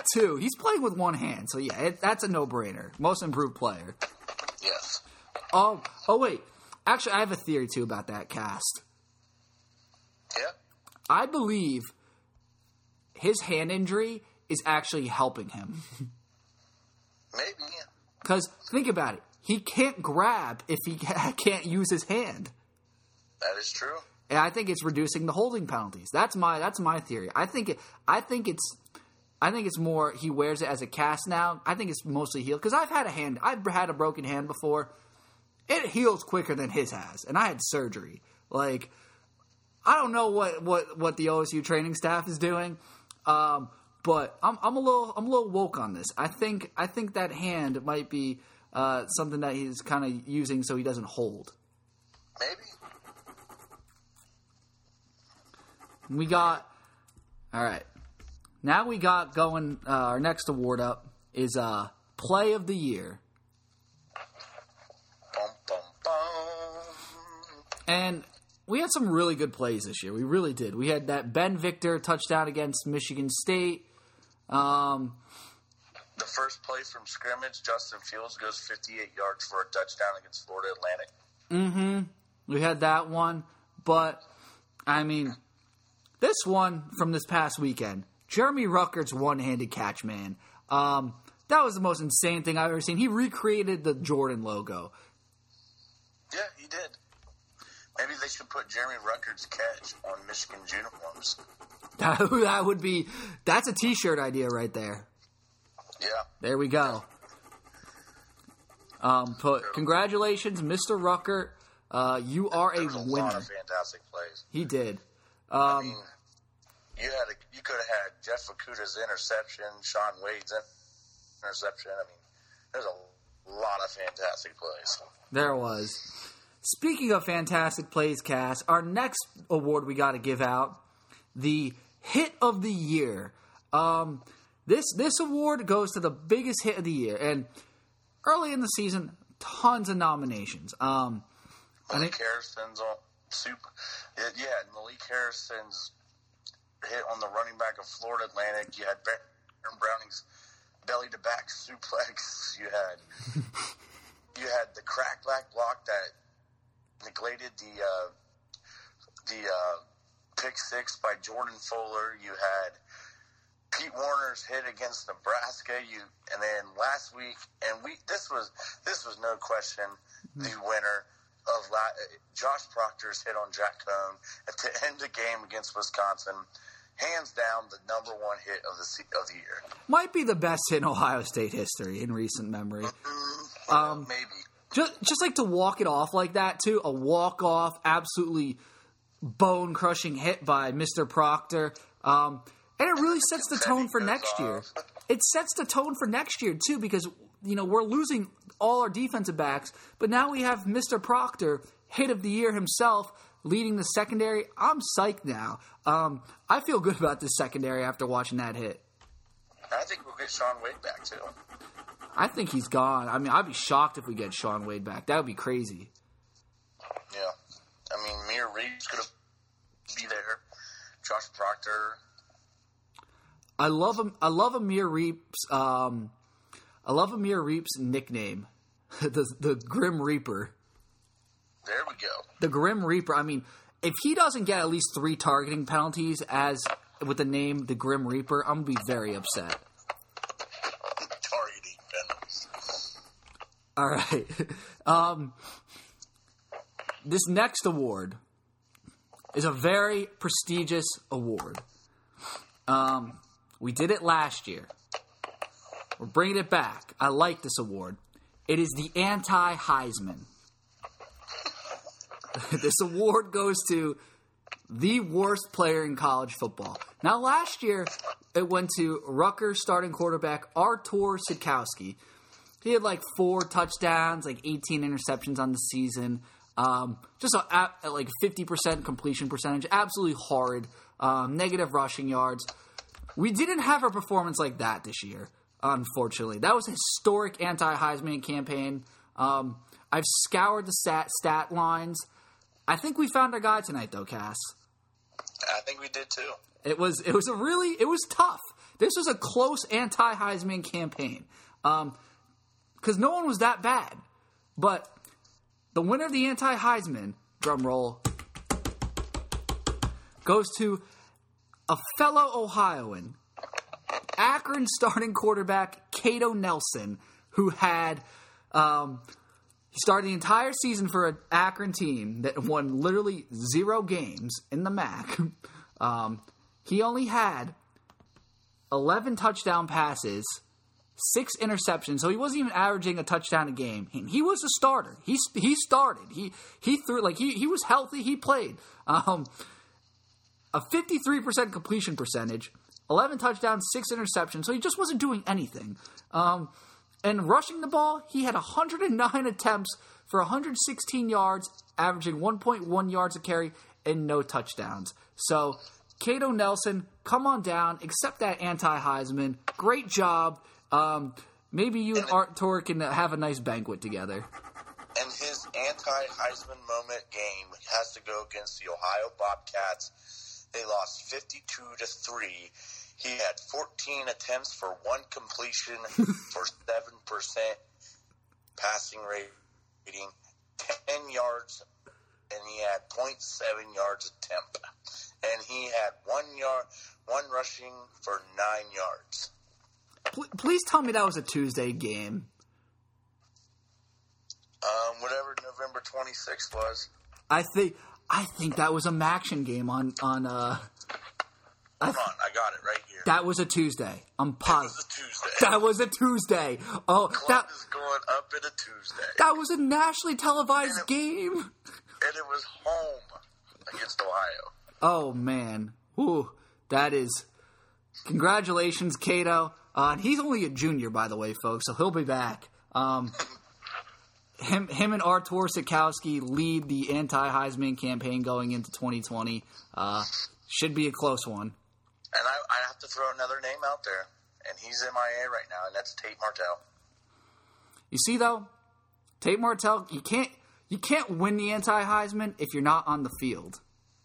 [SPEAKER 1] two. He's playing with one hand, so yeah, it, that's a no-brainer. Most improved player.
[SPEAKER 2] Yes.
[SPEAKER 1] Oh, oh wait. Actually, I have a theory too about that cast.
[SPEAKER 2] Yeah.
[SPEAKER 1] I believe his hand injury is actually helping him.
[SPEAKER 2] Maybe.
[SPEAKER 1] Because think about it. He can't grab if he can't use his hand.
[SPEAKER 2] That is true.
[SPEAKER 1] And I think it's reducing the holding penalties. That's my that's my theory. I think it. I think it's. I think it's more he wears it as a cast now. I think it's mostly healed because I've had a hand. I've had a broken hand before. It heals quicker than his has, and I had surgery. Like I don't know what, what, what the O S U training staff is doing, um, but I'm I'm a little I'm a little woke on this. I think I think that hand might be uh, something that he's kind of using so he doesn't hold.
[SPEAKER 2] Maybe.
[SPEAKER 1] We got, all right. Now we got going, uh, our next award up is uh, Play of the Year.
[SPEAKER 2] Bum, bum, bum.
[SPEAKER 1] And we had some really good plays this year. We really did. We had that Ben Victor touchdown against Michigan State. Um,
[SPEAKER 2] the first play from scrimmage, Justin Fields goes fifty-eight yards for a touchdown against Florida Atlantic.
[SPEAKER 1] Mm-hmm. We had that one. But, I mean... This one from this past weekend, Jeremy Ruckert's one-handed catch, man. Um, that was the most insane thing I've ever seen. He recreated the Jordan logo.
[SPEAKER 2] Yeah, he did. Maybe they should put Jeremy Ruckert's catch on Michigan's uniforms.
[SPEAKER 1] That, that would be... That's a T-shirt idea right there.
[SPEAKER 2] Yeah.
[SPEAKER 1] There we go. Um, but congratulations, Mister Ruckert. Uh, you are a
[SPEAKER 2] There was a
[SPEAKER 1] winner.
[SPEAKER 2] lot of fantastic plays.
[SPEAKER 1] He did. Um,
[SPEAKER 2] I mean, you had a, you could have had Jeff Okudah's interception, Sean Wade's interception. I mean, there's a lot of fantastic plays.
[SPEAKER 1] There was. Speaking of fantastic plays, Cass, our next award we got to give out, the Hit of the Year. Um, this this award goes to the biggest hit of the year, and early in the season, tons of nominations. Um, I
[SPEAKER 2] Malik
[SPEAKER 1] think
[SPEAKER 2] Harrison's on super. Yeah, Malik Harrison's hit on the running back of Florida Atlantic. You had Baron Browning's belly to back suplex. You had you had the crack back block that neglected the uh, the uh, pick six by Jordan Fuller. You had Pete Warner's hit against Nebraska. You and then last week, and we this was this was no question the winner of la- Josh Proctor's hit on Jack Cohn at the end of the game against Wisconsin. Hands down, the number one hit of the se- of the year.
[SPEAKER 1] might be the best hit in Ohio State history in recent memory.
[SPEAKER 2] Mm,
[SPEAKER 1] Um,
[SPEAKER 2] maybe.
[SPEAKER 1] Just, just like to walk it off like that, too. A walk-off, absolutely bone-crushing hit by Mister Proctor. Um, and it really sets the tone for next year. It sets the tone for next year, too, because, you know, we're losing all our defensive backs, but now we have Mister Proctor, hit of the year himself, leading the secondary. I'm psyched now. Um, I feel good about this secondary after watching that hit.
[SPEAKER 2] I think we'll get Sean Wade back, too.
[SPEAKER 1] I think he's gone. I mean, I'd be shocked if we get Sean Wade back. That would be crazy.
[SPEAKER 2] Yeah. I mean, Mir Reed's going to be there. Josh Proctor.
[SPEAKER 1] I love him. I love Amir Reap's. Um, I love Amir Reap's nickname, the the Grim Reaper.
[SPEAKER 2] There we go.
[SPEAKER 1] The Grim Reaper. I mean, if he doesn't get at least three targeting penalties as with the name the Grim Reaper, I'm gonna be very upset.
[SPEAKER 2] Targeting penalties.
[SPEAKER 1] All right. Um, this next award is a very prestigious award. Um, we did it last year. We're bringing it back. I like this award. It is the anti-Heisman. This award goes to the worst player in college football. Now, last year, it went to Rutgers starting quarterback Artur Sitkowski. He had like four touchdowns, like eighteen interceptions on the season. Um, just a, a, like fifty percent completion percentage. Absolutely horrid. Um, negative rushing yards. We didn't have a performance like that this year, unfortunately. That was a historic anti-Heisman campaign. Um, I've scoured the stat, stat lines. I think we found our guy tonight, though, Cass.
[SPEAKER 2] I think we did, too.
[SPEAKER 1] It was it was a really it was tough. This was a close anti-Heisman campaign because um, no one was that bad. But the winner of the anti-Heisman, drum roll, goes to a fellow Ohioan, Akron starting quarterback Cato Nelson, who had um, started the entire season for an Akron team that won literally zero games in the M A C. Um, he only had eleven touchdown passes, six interceptions, so he wasn't even averaging a touchdown a game. He, he was a starter. He he started. He he threw like he he was healthy. He played. Um, a fifty-three percent completion percentage, eleven touchdowns, six interceptions. So he just wasn't doing anything. Um, and rushing the ball, he had one hundred nine attempts for one hundred sixteen yards, averaging one point one yards a carry, and no touchdowns. So Cato Nelson, come on down, accept that anti-Heisman. Great job. Um, maybe you and, and Artur can have a nice banquet together.
[SPEAKER 2] And his anti-Heisman moment game has to go against the Ohio Bobcats. They lost fifty-two to three. He had fourteen attempts for one completion for seven percent passing rating, ten yards, and he had point seven yards attempt. And he had one yard, one rushing for nine yards.
[SPEAKER 1] Please tell me that was a Tuesday game.
[SPEAKER 2] Um, whatever November twenty-sixth was.
[SPEAKER 1] I think I think that was a Maction game on on. Uh,
[SPEAKER 2] Hold I, on, I got it right here.
[SPEAKER 1] That was a Tuesday. I'm positive.
[SPEAKER 2] It was a Tuesday.
[SPEAKER 1] That was a Tuesday. Oh,
[SPEAKER 2] Club
[SPEAKER 1] that
[SPEAKER 2] is going up in a Tuesday.
[SPEAKER 1] That was a nationally televised
[SPEAKER 2] and it,
[SPEAKER 1] game.
[SPEAKER 2] And it was home against Ohio.
[SPEAKER 1] Oh man, ooh, that is. Congratulations, Cato. Uh, he's only a junior, by the way, folks, so he'll be back. Um, him, him, and Artur Sikowski lead the anti-Heisman campaign going into twenty twenty. Uh, should be a close one.
[SPEAKER 2] And I, I have to throw another name out there, and he's M I A right now, and that's Tate Martell.
[SPEAKER 1] You see, though, Tate Martell, you can't you can't win the anti-Heisman if you're not on the field.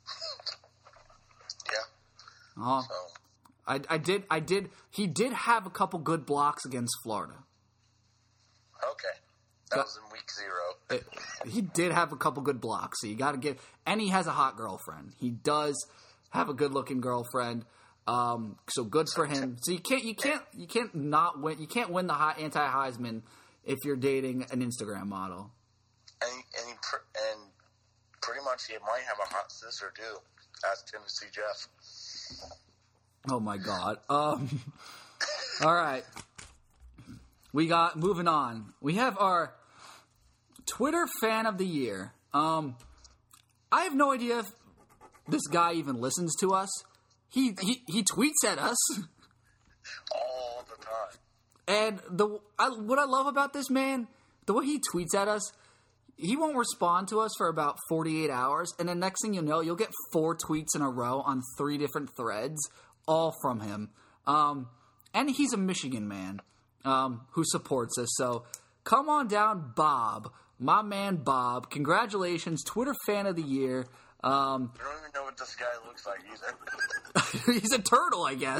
[SPEAKER 2] Yeah.
[SPEAKER 1] Oh, so. I, I did I did he did have a couple good blocks against Florida.
[SPEAKER 2] Okay, that was in week zero.
[SPEAKER 1] It, he did have a couple good blocks, so you got to give. And he has a hot girlfriend. He does have a good-looking girlfriend. Um, so good for him. So you can't, you can't, you can't not win. You can't win the hot anti-Heisman if you're dating an Instagram model.
[SPEAKER 2] And and, he pr- and pretty much he might have a hot sister too. Ask Tennessee Jeff.
[SPEAKER 1] Oh my God. Um, all right, we got moving on. We have our Twitter fan of the year. Um, I have no idea if this guy even listens to us. He, he he tweets at us
[SPEAKER 2] all the time.
[SPEAKER 1] And the I, what I love about this man, the way he tweets at us, he won't respond to us for about forty-eight hours, and the next thing you know, you'll get four tweets in a row on three different threads, all from him. Um, and he's a Michigan man um, who supports us. So come on down, Bob, my man Bob. Congratulations, Twitter fan of the year. Um,
[SPEAKER 2] I don't even know what this guy looks like either.
[SPEAKER 1] He's a turtle, I guess.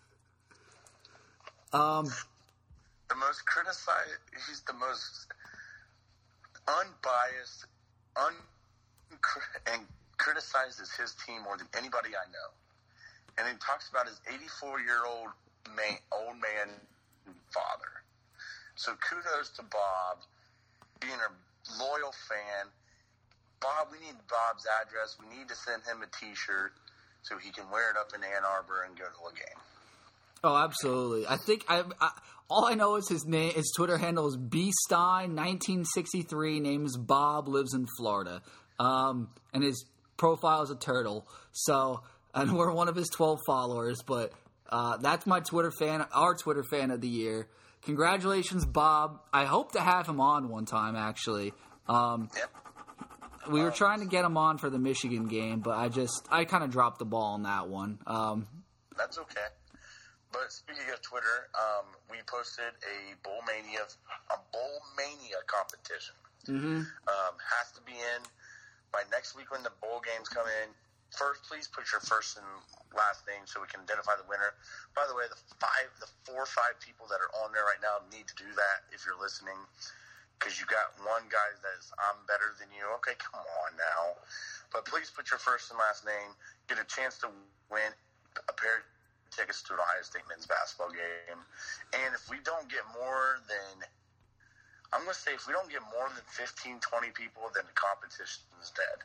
[SPEAKER 1] Um,
[SPEAKER 2] the most criticized. He's the most unbiased, un and criticizes his team more than anybody I know. And he talks about his eighty-four-year-old man, old man father. So kudos to Bob, being a loyal fan. Bob, we need Bob's address. We need to send him a T-shirt so he can wear it up in Ann Arbor and go to a game.
[SPEAKER 1] Oh, absolutely. I think I, I all I know is his name. His Twitter handle is B Stein nineteen sixty-three. Name is Bob. Lives in Florida, um, and his profile is a turtle. So, and we're one of his twelve followers. But uh, that's my Twitter fan. Our Twitter fan of the year. Congratulations, Bob. I hope to have him on one time. Actually. Um,
[SPEAKER 2] yep.
[SPEAKER 1] We were trying to get him on for the Michigan game, but I just I kind of dropped the ball on that one. Um,
[SPEAKER 2] That's okay. But speaking of Twitter, um, we posted a Bowl Mania a Bowl Mania competition.
[SPEAKER 1] Mm-hmm.
[SPEAKER 2] Um, has to be in by next week when the bowl games come in. first, please put your first and last name so we can identify the winner. By the way, the five, the four or five people that are on there right now need to do that if you're listening, because you got one guy that's I'm better than you. Okay, come on now. But please put your first and last name. Get a chance to win a pair of tickets to an Ohio State men's basketball game. And if we don't get more than, I'm going to say if we don't get more than fifteen, twenty people, then the competition is dead.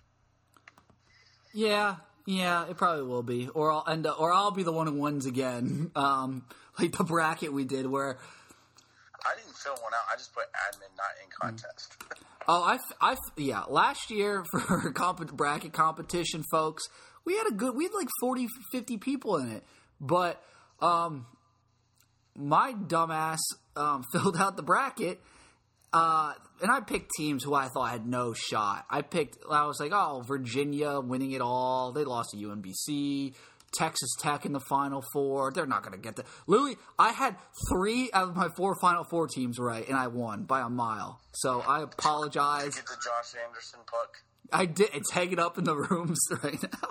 [SPEAKER 1] Yeah, yeah, it probably will be. Or I'll end up, or I'll be the one who wins again. Um, like the bracket we did where
[SPEAKER 2] I didn't fill one out. I just put admin not in contest.
[SPEAKER 1] Oh, I, I, yeah. Last year for comp- bracket competition, folks, we had a good, we had like forty, fifty people in it. But um, my dumbass um, filled out the bracket, uh, and I picked teams who I thought had no shot. I picked, I was like, oh, Virginia winning it all. They lost to U M B C. Texas Tech in the Final Four. They're not going to get that. Literally, I had three out of my four Final Four teams right, and I won by a mile. So I apologize.
[SPEAKER 2] Did you get the Josh Anderson puck?
[SPEAKER 1] I did. It's hanging up in the rooms right now.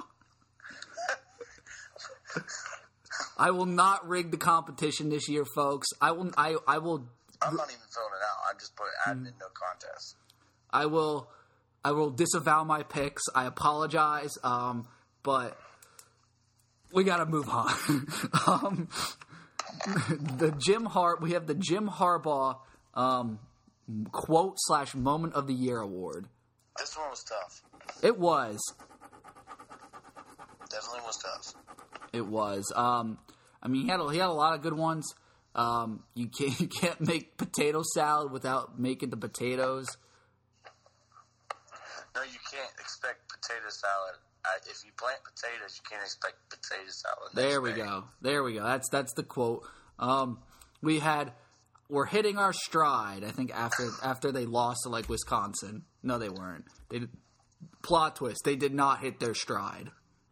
[SPEAKER 1] I will not rig the competition this year, folks. I will. I. I will.
[SPEAKER 2] I'm not even filling it out. I just put admin no contest.
[SPEAKER 1] I will. I will disavow my picks. I apologize. Um, but. We got to move on. um, the Jim Har- we have the Jim Harbaugh um, quote slash moment of the year award.
[SPEAKER 2] This one was tough.
[SPEAKER 1] It was.
[SPEAKER 2] Definitely was tough.
[SPEAKER 1] It was. Um, I mean, he had a, he had a lot of good ones. Um, you can't you can't make potato salad without making the potatoes.
[SPEAKER 2] No, you can't expect potato salad. If you plant potatoes, you can't expect potato salad.
[SPEAKER 1] There we go. There we go. That's that's the quote. Um, we had we're hitting our stride. I think after after they lost to like Wisconsin. No, they weren't. They did, plot twist. They did not hit their stride.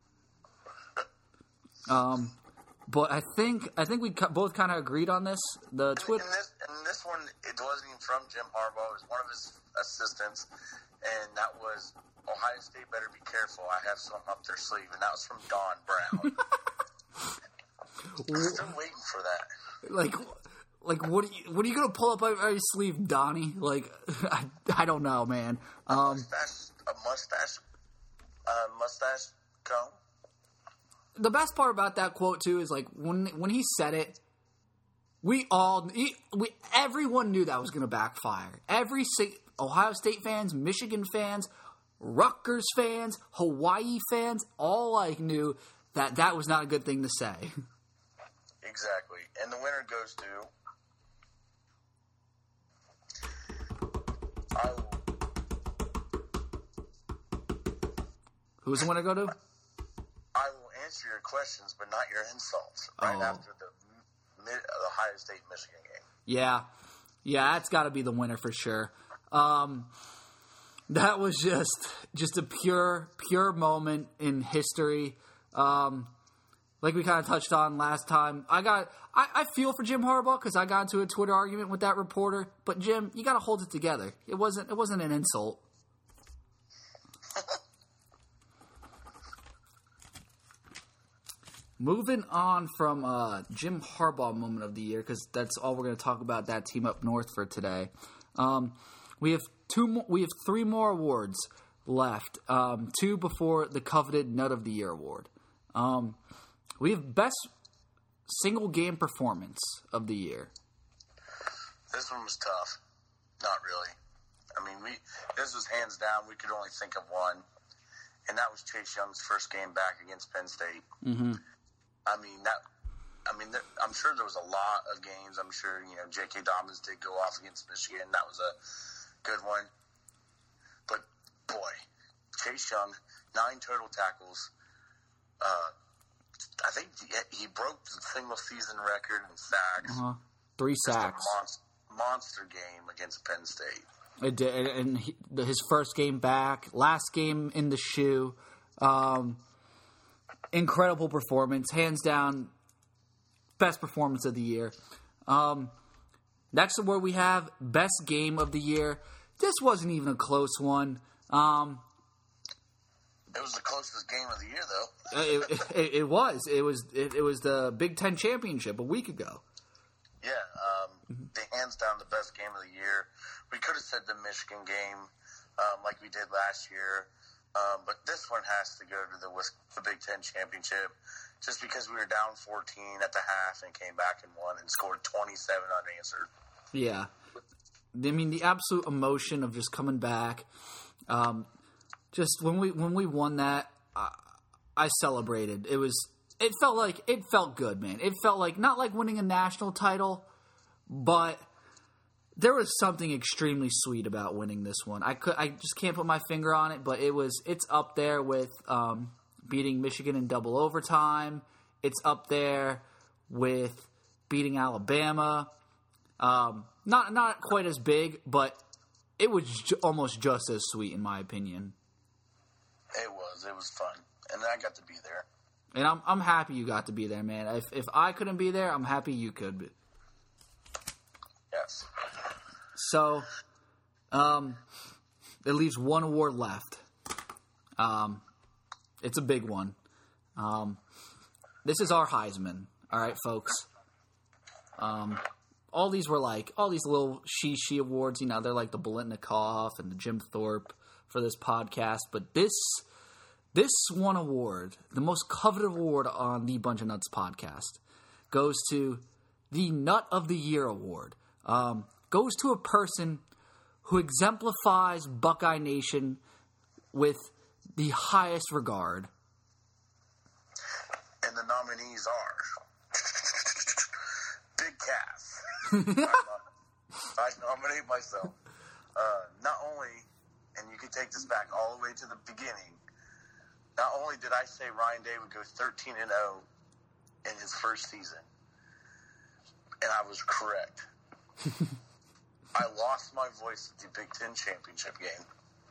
[SPEAKER 1] Um, but I think I think we both kind of agreed on this. The Twitter.
[SPEAKER 2] And this, and this one, it wasn't even from Jim Harbaugh. It was one of his assistants, and that was. Ohio State better be careful. I have something up their sleeve, and that was from Don Brown. I'm still waiting for that.
[SPEAKER 1] Like, like what? Are you, what are you gonna pull up out your sleeve, Donnie? Like, I, I don't know, man. Um,
[SPEAKER 2] a mustache, a mustache, uh, mustache comb.
[SPEAKER 1] The best part about that quote too is like when when he said it, we all, he, we everyone knew that was gonna backfire. Every Ohio State fans, Michigan fans. Rutgers fans, Hawaii fans, all like knew that that was not a good thing to say.
[SPEAKER 2] Exactly. And the winner goes to... I will...
[SPEAKER 1] Who's the winner go to?
[SPEAKER 2] I will answer your questions, but not your insults, right oh. after the mid, uh, Ohio State-Michigan game.
[SPEAKER 1] Yeah. Yeah, that's got to be the winner for sure. Um... That was just just a pure, pure moment in history. Um, like we kind of touched on last time. I got I, I feel for Jim Harbaugh because I got into a Twitter argument with that reporter. But Jim, you got to hold it together. It wasn't it wasn't an insult. Moving on from uh, Jim Harbaugh moment of the year because that's all we're going to talk about that team up north for today. Um, we have. Two more, we have three more awards left. Um, two before the coveted Nut of the Year award. Um, we have best single game performance of the year.
[SPEAKER 2] This one was tough. Not really. I mean, we this was hands down. We could only think of one, and that was Chase Young's first game back against Penn State.
[SPEAKER 1] Mm-hmm.
[SPEAKER 2] I mean that. I mean, there, I'm sure there was a lot of games. I'm sure you know J K. Dobbins did go off against Michigan. That was a good one. But, boy, Chase Young, nine total tackles. Uh, I think he, he broke the single-season record in sacks.
[SPEAKER 1] Uh-huh. Three sacks.
[SPEAKER 2] Monster, monster game against Penn State.
[SPEAKER 1] It did, and he, his first game back, last game in the shoe. Um, incredible performance. Hands down, best performance of the year. Um, next award we have best game of the year. This wasn't even a close one. Um,
[SPEAKER 2] It was the closest game of the year, though.
[SPEAKER 1] it, it, it was. It was. It, it was the Big Ten championship a week ago.
[SPEAKER 2] Yeah, um, mm-hmm. the hands down the best game of the year. We could have said the Michigan game, um, like we did last year, um, but this one has to go to the, the Big Ten championship, just because we were down fourteen at the half and came back and won and scored twenty-seven unanswered.
[SPEAKER 1] Yeah, I mean the absolute emotion of just coming back. Um, Just when we when we won that, I, I celebrated. It was it felt like it felt good, man. It felt like not like winning a national title, but there was something extremely sweet about winning this one. I could I just can't put my finger on it, but it was it's up there with um, beating Michigan in double overtime. It's up there with beating Alabama. Um, not not quite as big, but it was j- almost just as sweet in my opinion.
[SPEAKER 2] It was. It was fun. And I got to be there.
[SPEAKER 1] And I'm I'm happy you got to be there, man. If if I couldn't be there, I'm happy you could be.
[SPEAKER 2] Yes.
[SPEAKER 1] So, um, it leaves one award left. Um, it's a big one. Um, this is our Heisman. All right, folks. Um, all these were like, all these little she-she awards, you know, they're like the Biletnikoff and the Jim Thorpe for this podcast, but this this one award, the most coveted award on the Bunch of Nuts podcast, goes to the Nut of the Year award. Um, goes to a person who exemplifies Buckeye Nation with the highest regard.
[SPEAKER 2] And the nominees are Big Cass. I nominate myself. Uh, not only, and you can take this back all the way to the beginning, not only did I say Ryan Day would go thirteen and oh in his first season, and I was correct. I lost my voice at the Big Ten championship game.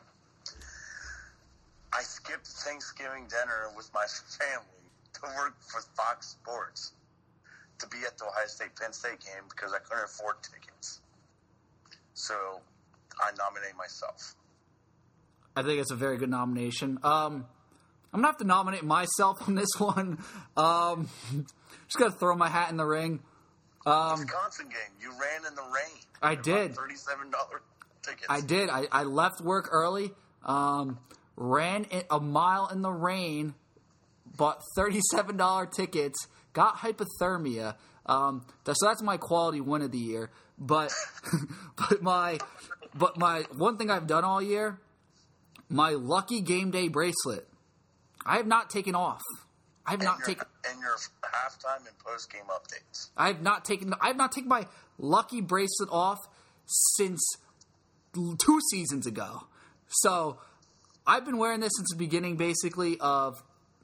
[SPEAKER 2] I skipped Thanksgiving dinner with my family to work for Fox Sports to be at the Ohio State-Penn State game because I couldn't afford tickets. So I nominate myself.
[SPEAKER 1] I think it's a very good nomination. Um, I'm going to have to nominate myself on this one. Um, just going to throw my hat in the ring. Um,
[SPEAKER 2] Wisconsin game. You ran in the rain.
[SPEAKER 1] I did.
[SPEAKER 2] thirty-seven dollars tickets.
[SPEAKER 1] I did. I, I left work early, um, ran a mile in the rain, bought thirty-seven dollars tickets, got hypothermia. Um, so that's my quality win of the year. But but my but my one thing I've done all year, my lucky game day bracelet, I have not taken off. I have
[SPEAKER 2] and
[SPEAKER 1] not
[SPEAKER 2] your,
[SPEAKER 1] taken
[SPEAKER 2] and your halftime and post game updates.
[SPEAKER 1] I have not taken I have not taken my lucky bracelet off since two seasons ago. So I've been wearing this since the beginning, basically, of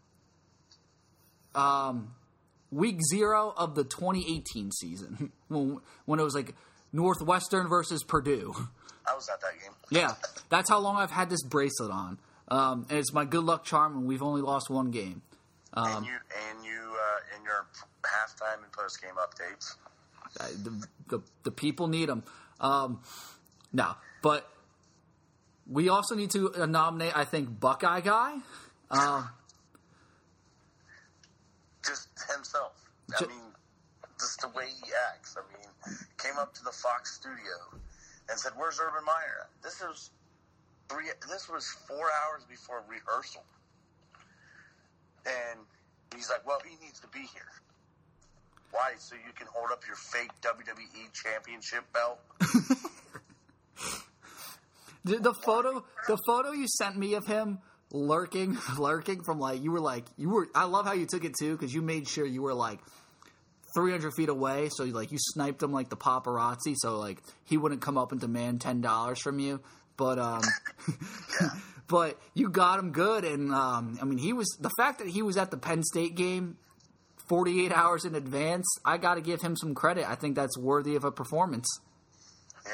[SPEAKER 1] um, week zero of the twenty eighteen season when when it was like Northwestern versus Purdue.
[SPEAKER 2] I was at that game.
[SPEAKER 1] Yeah, that's how long I've had this bracelet on, um, and it's my good luck charm. And we've only lost one game. Um,
[SPEAKER 2] and you and you uh, in your halftime and post game updates.
[SPEAKER 1] The, the the people need them. Um, no, but we also need to uh, nominate, I think, Buckeye Guy. Um,
[SPEAKER 2] just himself. I mean, just the way he acts. I mean, came up to the Fox studio and said, "Where's Urban Meyer?" This was three. This was four hours before rehearsal, and he's like, "Well, he needs to be here." Why? So you can hold up your fake W W E championship belt?
[SPEAKER 1] the, the photo, the photo you sent me of him lurking, lurking from like you were like you were. I love how you took it too, because you made sure you were like three hundred feet away, so you, like you sniped him like the paparazzi, so like he wouldn't come up and demand ten dollars from you. But um,
[SPEAKER 2] yeah.
[SPEAKER 1] but you got him good, and um, I mean he was the fact that he was at the Penn State game forty-eight hours in advance, I got to give him some credit. I think that's worthy of a performance.
[SPEAKER 2] Yeah.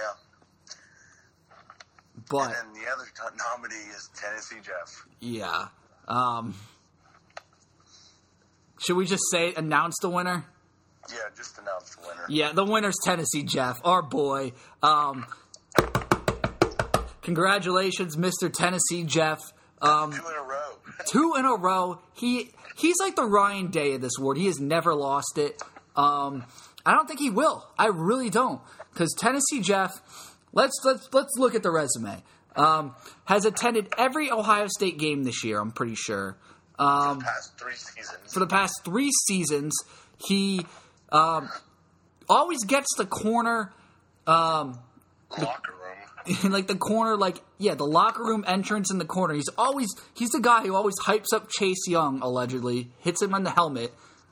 [SPEAKER 1] But
[SPEAKER 2] and then the other t- nominee is Tennessee Jeff.
[SPEAKER 1] Yeah. Um, should we just say announce the winner?
[SPEAKER 2] Yeah, just announce the winner.
[SPEAKER 1] Yeah, the winner's Tennessee Jeff, our boy. Um, congratulations, Mister Tennessee Jeff.
[SPEAKER 2] Um, two in a row.
[SPEAKER 1] Two in a row. He he's like the Ryan Day of this award. He has never lost it. Um, I don't think he will. I really don't. Because Tennessee Jeff, let's let's let's look at the resume. Um, has attended every Ohio State game this year. I'm pretty sure. Um,
[SPEAKER 2] for the past three seasons.
[SPEAKER 1] For the past three seasons, he um, always gets the corner. Um,
[SPEAKER 2] Locker room.
[SPEAKER 1] In like the corner, like yeah, the locker room entrance in the corner. He's always he's the guy who always hypes up Chase Young, allegedly hits him on the helmet.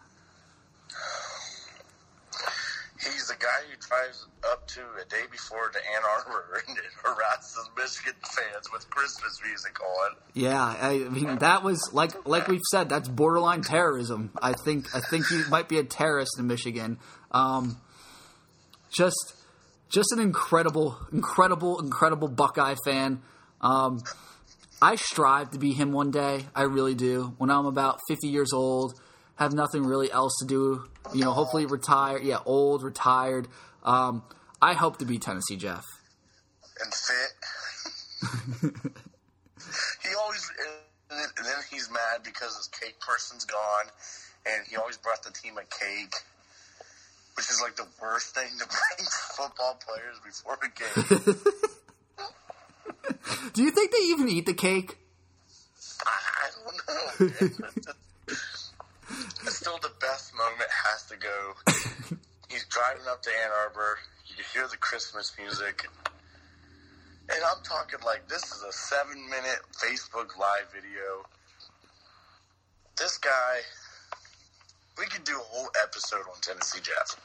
[SPEAKER 2] He's the guy who drives up to a day before to Ann Arbor and harasses Michigan fans with Christmas music on.
[SPEAKER 1] Yeah, I mean that was like like we've said, that's borderline terrorism. I think I think he might be a terrorist in Michigan. Um, just. Just an incredible, incredible, incredible Buckeye fan. Um, I strive to be him one day. I really do. When I'm about fifty years old, have nothing really else to do. You know, hopefully retire. Yeah, old, retired. Um, I hope to be Tennessee Jeff.
[SPEAKER 2] And fit. He always, and then he's mad because his cake person's gone, and he always brought the team a cake. Which is like the worst thing to bring football players before a game.
[SPEAKER 1] Do you think they even eat the cake?
[SPEAKER 2] I don't know. Still, the best moment has to go. He's driving up to Ann Arbor. You hear the Christmas music. And I'm talking like this is a seven-minute Facebook Live video. This guy... We could do a whole episode on Tennessee Jeff.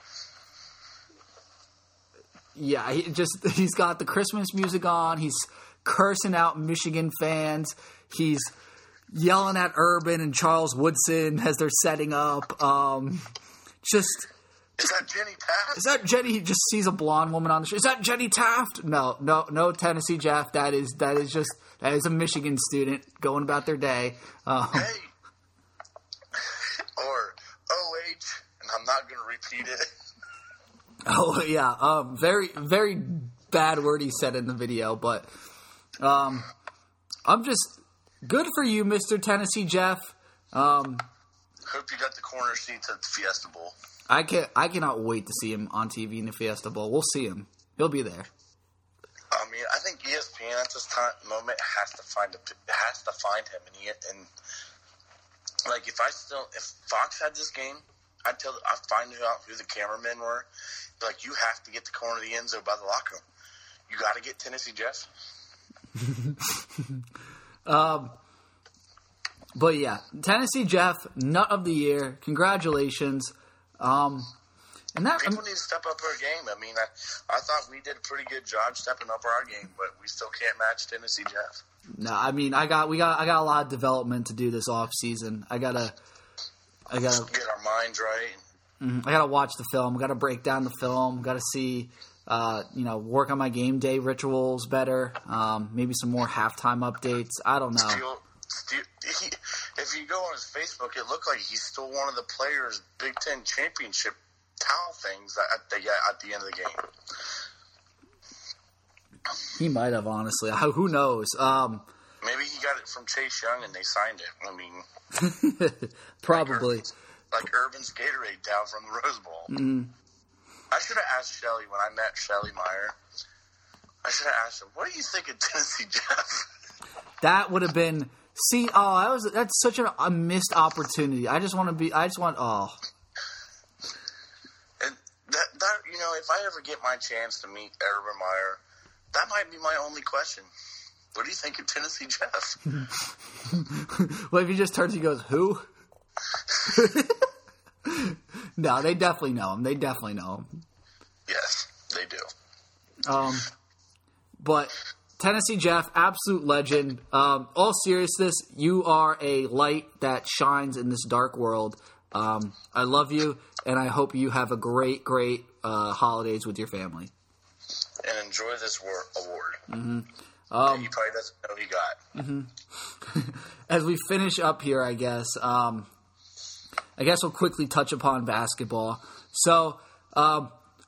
[SPEAKER 1] Yeah, he just he's got the Christmas music on. He's cursing out Michigan fans. He's yelling at Urban and Charles Woodson as they're setting up. Um, just
[SPEAKER 2] is that Jenny Taft?
[SPEAKER 1] Is that Jenny? He just sees a blonde woman on the street. Is that Jenny Taft? No, no, no. Tennessee Jeff. That is that is just that is a Michigan student going about their day. Um,
[SPEAKER 2] hey, or. O H, and I'm not going to repeat it.
[SPEAKER 1] Oh, yeah. Um, very, very bad word he said in the video, but um, I'm just good for you, Mister Tennessee Jeff. Um,
[SPEAKER 2] Hope you got the corner seats at the Fiesta Bowl.
[SPEAKER 1] I can I cannot wait to see him on T V in the Fiesta Bowl. We'll see him. He'll be there.
[SPEAKER 2] I mean, I think E S P N at this time moment has to find a, has to find him, and he and. Like, if I still, if Fox had this game, I'd tell, I'd find out who the cameramen were. Be like, you have to get the corner of the end zone by the locker room. You got to get Tennessee Jeff.
[SPEAKER 1] um, but yeah, Tennessee Jeff, nut of the year. Congratulations. Um, and that
[SPEAKER 2] people I'm, need to step up our game. I mean, I, I thought we did a pretty good job stepping up our game, but we still can't match Tennessee Jeff.
[SPEAKER 1] No, I mean, I got we got I got a lot of development to do this off season. I gotta, I gotta
[SPEAKER 2] get our minds right.
[SPEAKER 1] Mm-hmm, I gotta watch the film. Gotta break down the film. Gotta see, uh, you know, work on my game day rituals better. Um, maybe some more halftime updates. I don't know.
[SPEAKER 2] Steal, steal, he, if you go on his Facebook, it looked like he stole one of the players' Big Ten championship towel things at the at the end of the game.
[SPEAKER 1] He might have, honestly. Who knows? Um,
[SPEAKER 2] Maybe he got it from Chase Young and they signed it. I mean,
[SPEAKER 1] probably.
[SPEAKER 2] Like, Urban's, like Urban's Gatorade down from the Rose Bowl.
[SPEAKER 1] Mm-hmm.
[SPEAKER 2] I should have asked Shelly when I met Shelly Meyer. I should have asked him, "What do you think of Tennessee Jeff?"
[SPEAKER 1] That would have been. See, oh, that was that's such a, a missed opportunity. I just want to be. I just want. Oh.
[SPEAKER 2] And that, that you know, if I ever get my chance to meet Urban Meyer. That might be my only question. What do you think of Tennessee Jeff?
[SPEAKER 1] Well, if he just turns, he goes, "Who?" No, they definitely know him. They definitely know him.
[SPEAKER 2] Yes, they do.
[SPEAKER 1] Um, but Tennessee Jeff, absolute legend. Um, all seriousness, you are a light that shines in this dark world. Um, I love you, and I hope you have a great, great uh, holidays with your family.
[SPEAKER 2] And enjoy this war- award.
[SPEAKER 1] Mm-hmm.
[SPEAKER 2] Um, he probably doesn't know he got.
[SPEAKER 1] Mm-hmm. As we finish up here, I guess, um, I guess we'll quickly touch upon basketball. So, um,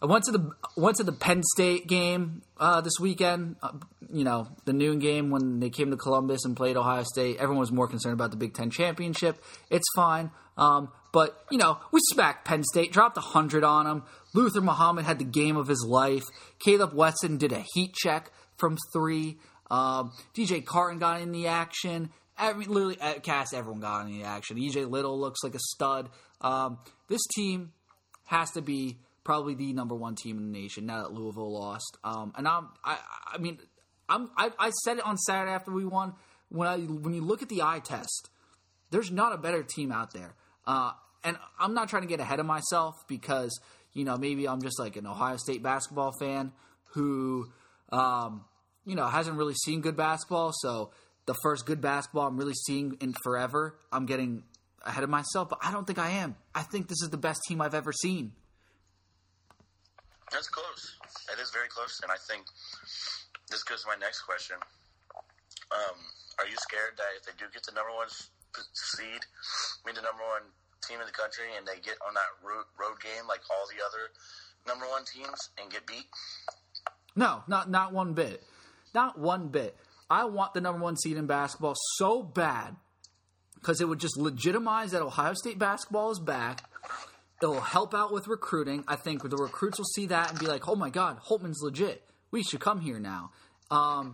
[SPEAKER 1] I went to the went to the Penn State game uh, this weekend. Uh, you know, the noon game when they came to Columbus and played Ohio State. Everyone was more concerned about the Big Ten championship. It's fine, um, but you know, we smacked Penn State, dropped a hundred on them. Luther Muhammad had the game of his life. Caleb Wesson did a heat check from three. Um, D J Carton got in the action. Every, literally, Cass, everyone got in the action. E J Little looks like a stud. Um, this team has to be probably the number one team in the nation now that Louisville lost. Um, and I'm, I, I mean, I'm, I, I said it on Saturday after we won. When I, when you look at the eye test, there's not a better team out there. Uh, and I'm not trying to get ahead of myself because, you know, maybe I'm just like an Ohio State basketball fan who, um, you know, hasn't really seen good basketball. So the first good basketball I'm really seeing in forever, I'm getting ahead of myself. But I don't think I am. I think this is the best team I've ever seen.
[SPEAKER 2] That's close. It is very close, and I think this goes to my next question. Um, are you scared that if they do get the number one seed, I mean the number one team in the country, and they get on that road, road game like all the other number one teams and get beat?
[SPEAKER 1] No, not not one bit. Not one bit. I want the number one seed in basketball so bad because it would just legitimize that Ohio State basketball is back. It'll help out with recruiting. I think the recruits will see that and be like, oh, my God, Holtman's legit. We should come here now. Um,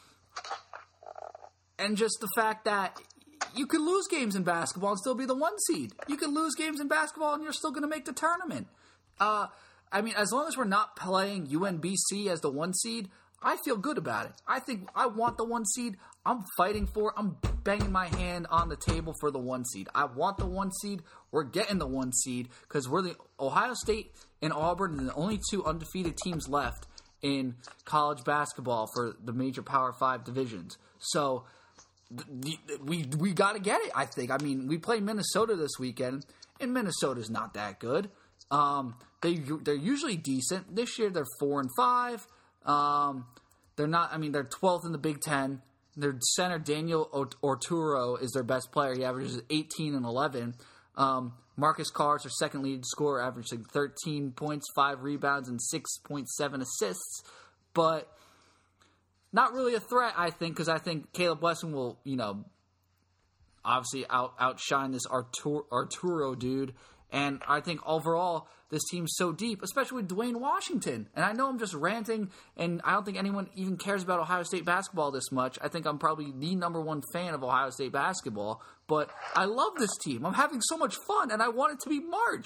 [SPEAKER 1] and just the fact that you could lose games in basketball and still be the one seed. You could lose games in basketball and you're still going to make the tournament. Uh, I mean, as long as we're not playing U N B C as the one seed, I feel good about it. I think I want the one seed. I'm fighting for it. I'm banging my hand on the table for the one seed. I want the one seed. We're getting the one seed because we're the Ohio State and Auburn are the only two undefeated teams left in college basketball for the major Power Five divisions. So th- th- we we got to get it, I think. I mean, we play Minnesota this weekend, and Minnesota's not that good. Um, they they're usually decent. This year they're four and five. Um, they're not. I mean, they're twelfth in the Big Ten. Their center Daniel Orturo is their best player. He averages eighteen and eleven. Um, Marcus Carr is their second lead scorer, averaging thirteen points, five rebounds, and six point seven assists. But not really a threat, I think, because I think Caleb Wesson will, you know, obviously out outshine this Arturo, Arturo dude. And I think overall, this team's so deep, especially with Dwayne Washington. And I know I'm just ranting, and I don't think anyone even cares about Ohio State basketball this much. I think I'm probably the number one fan of Ohio State basketball. But I love this team. I'm having so much fun, and I want it to be March.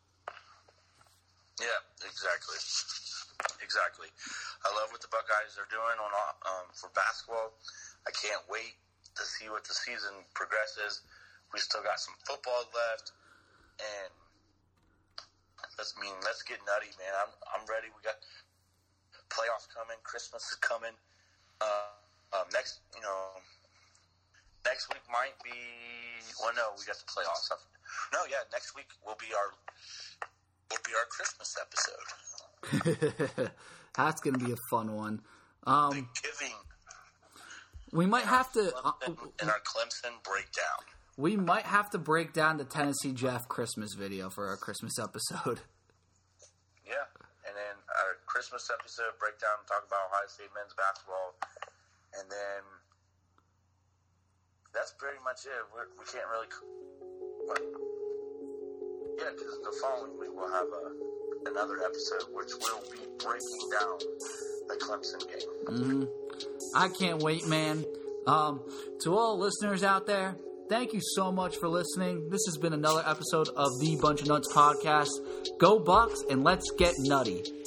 [SPEAKER 2] Yeah, exactly. Exactly. I love what the Buckeyes are doing on um, for basketball. I can't wait to see what the season progresses. We still got some football left. And let's I mean, let's get nutty, man. I'm I'm ready. We got playoffs coming. Christmas is coming. Uh, um, next, you know, next week might be. Well, no, we got the playoffs. No, yeah, next week will be our will be our Christmas episode.
[SPEAKER 1] That's gonna be a fun one. Um,
[SPEAKER 2] the giving.
[SPEAKER 1] We might have to uh,
[SPEAKER 2] in our Clemson breakdown.
[SPEAKER 1] We might have to break down the Tennessee Jeff Christmas video for our Christmas episode.
[SPEAKER 2] Yeah, and then our Christmas episode breakdown, talk about Ohio State men's basketball, and then that's pretty much it. We're, we can't really, but yeah, because the following week we'll have a, another episode which will be breaking down the Clemson game.
[SPEAKER 1] Mm-hmm. I can't wait, man. Um, to all listeners out there, thank you so much for listening. This has been another episode of the Bunch of Nuts podcast. Go Bucks, and let's get nutty.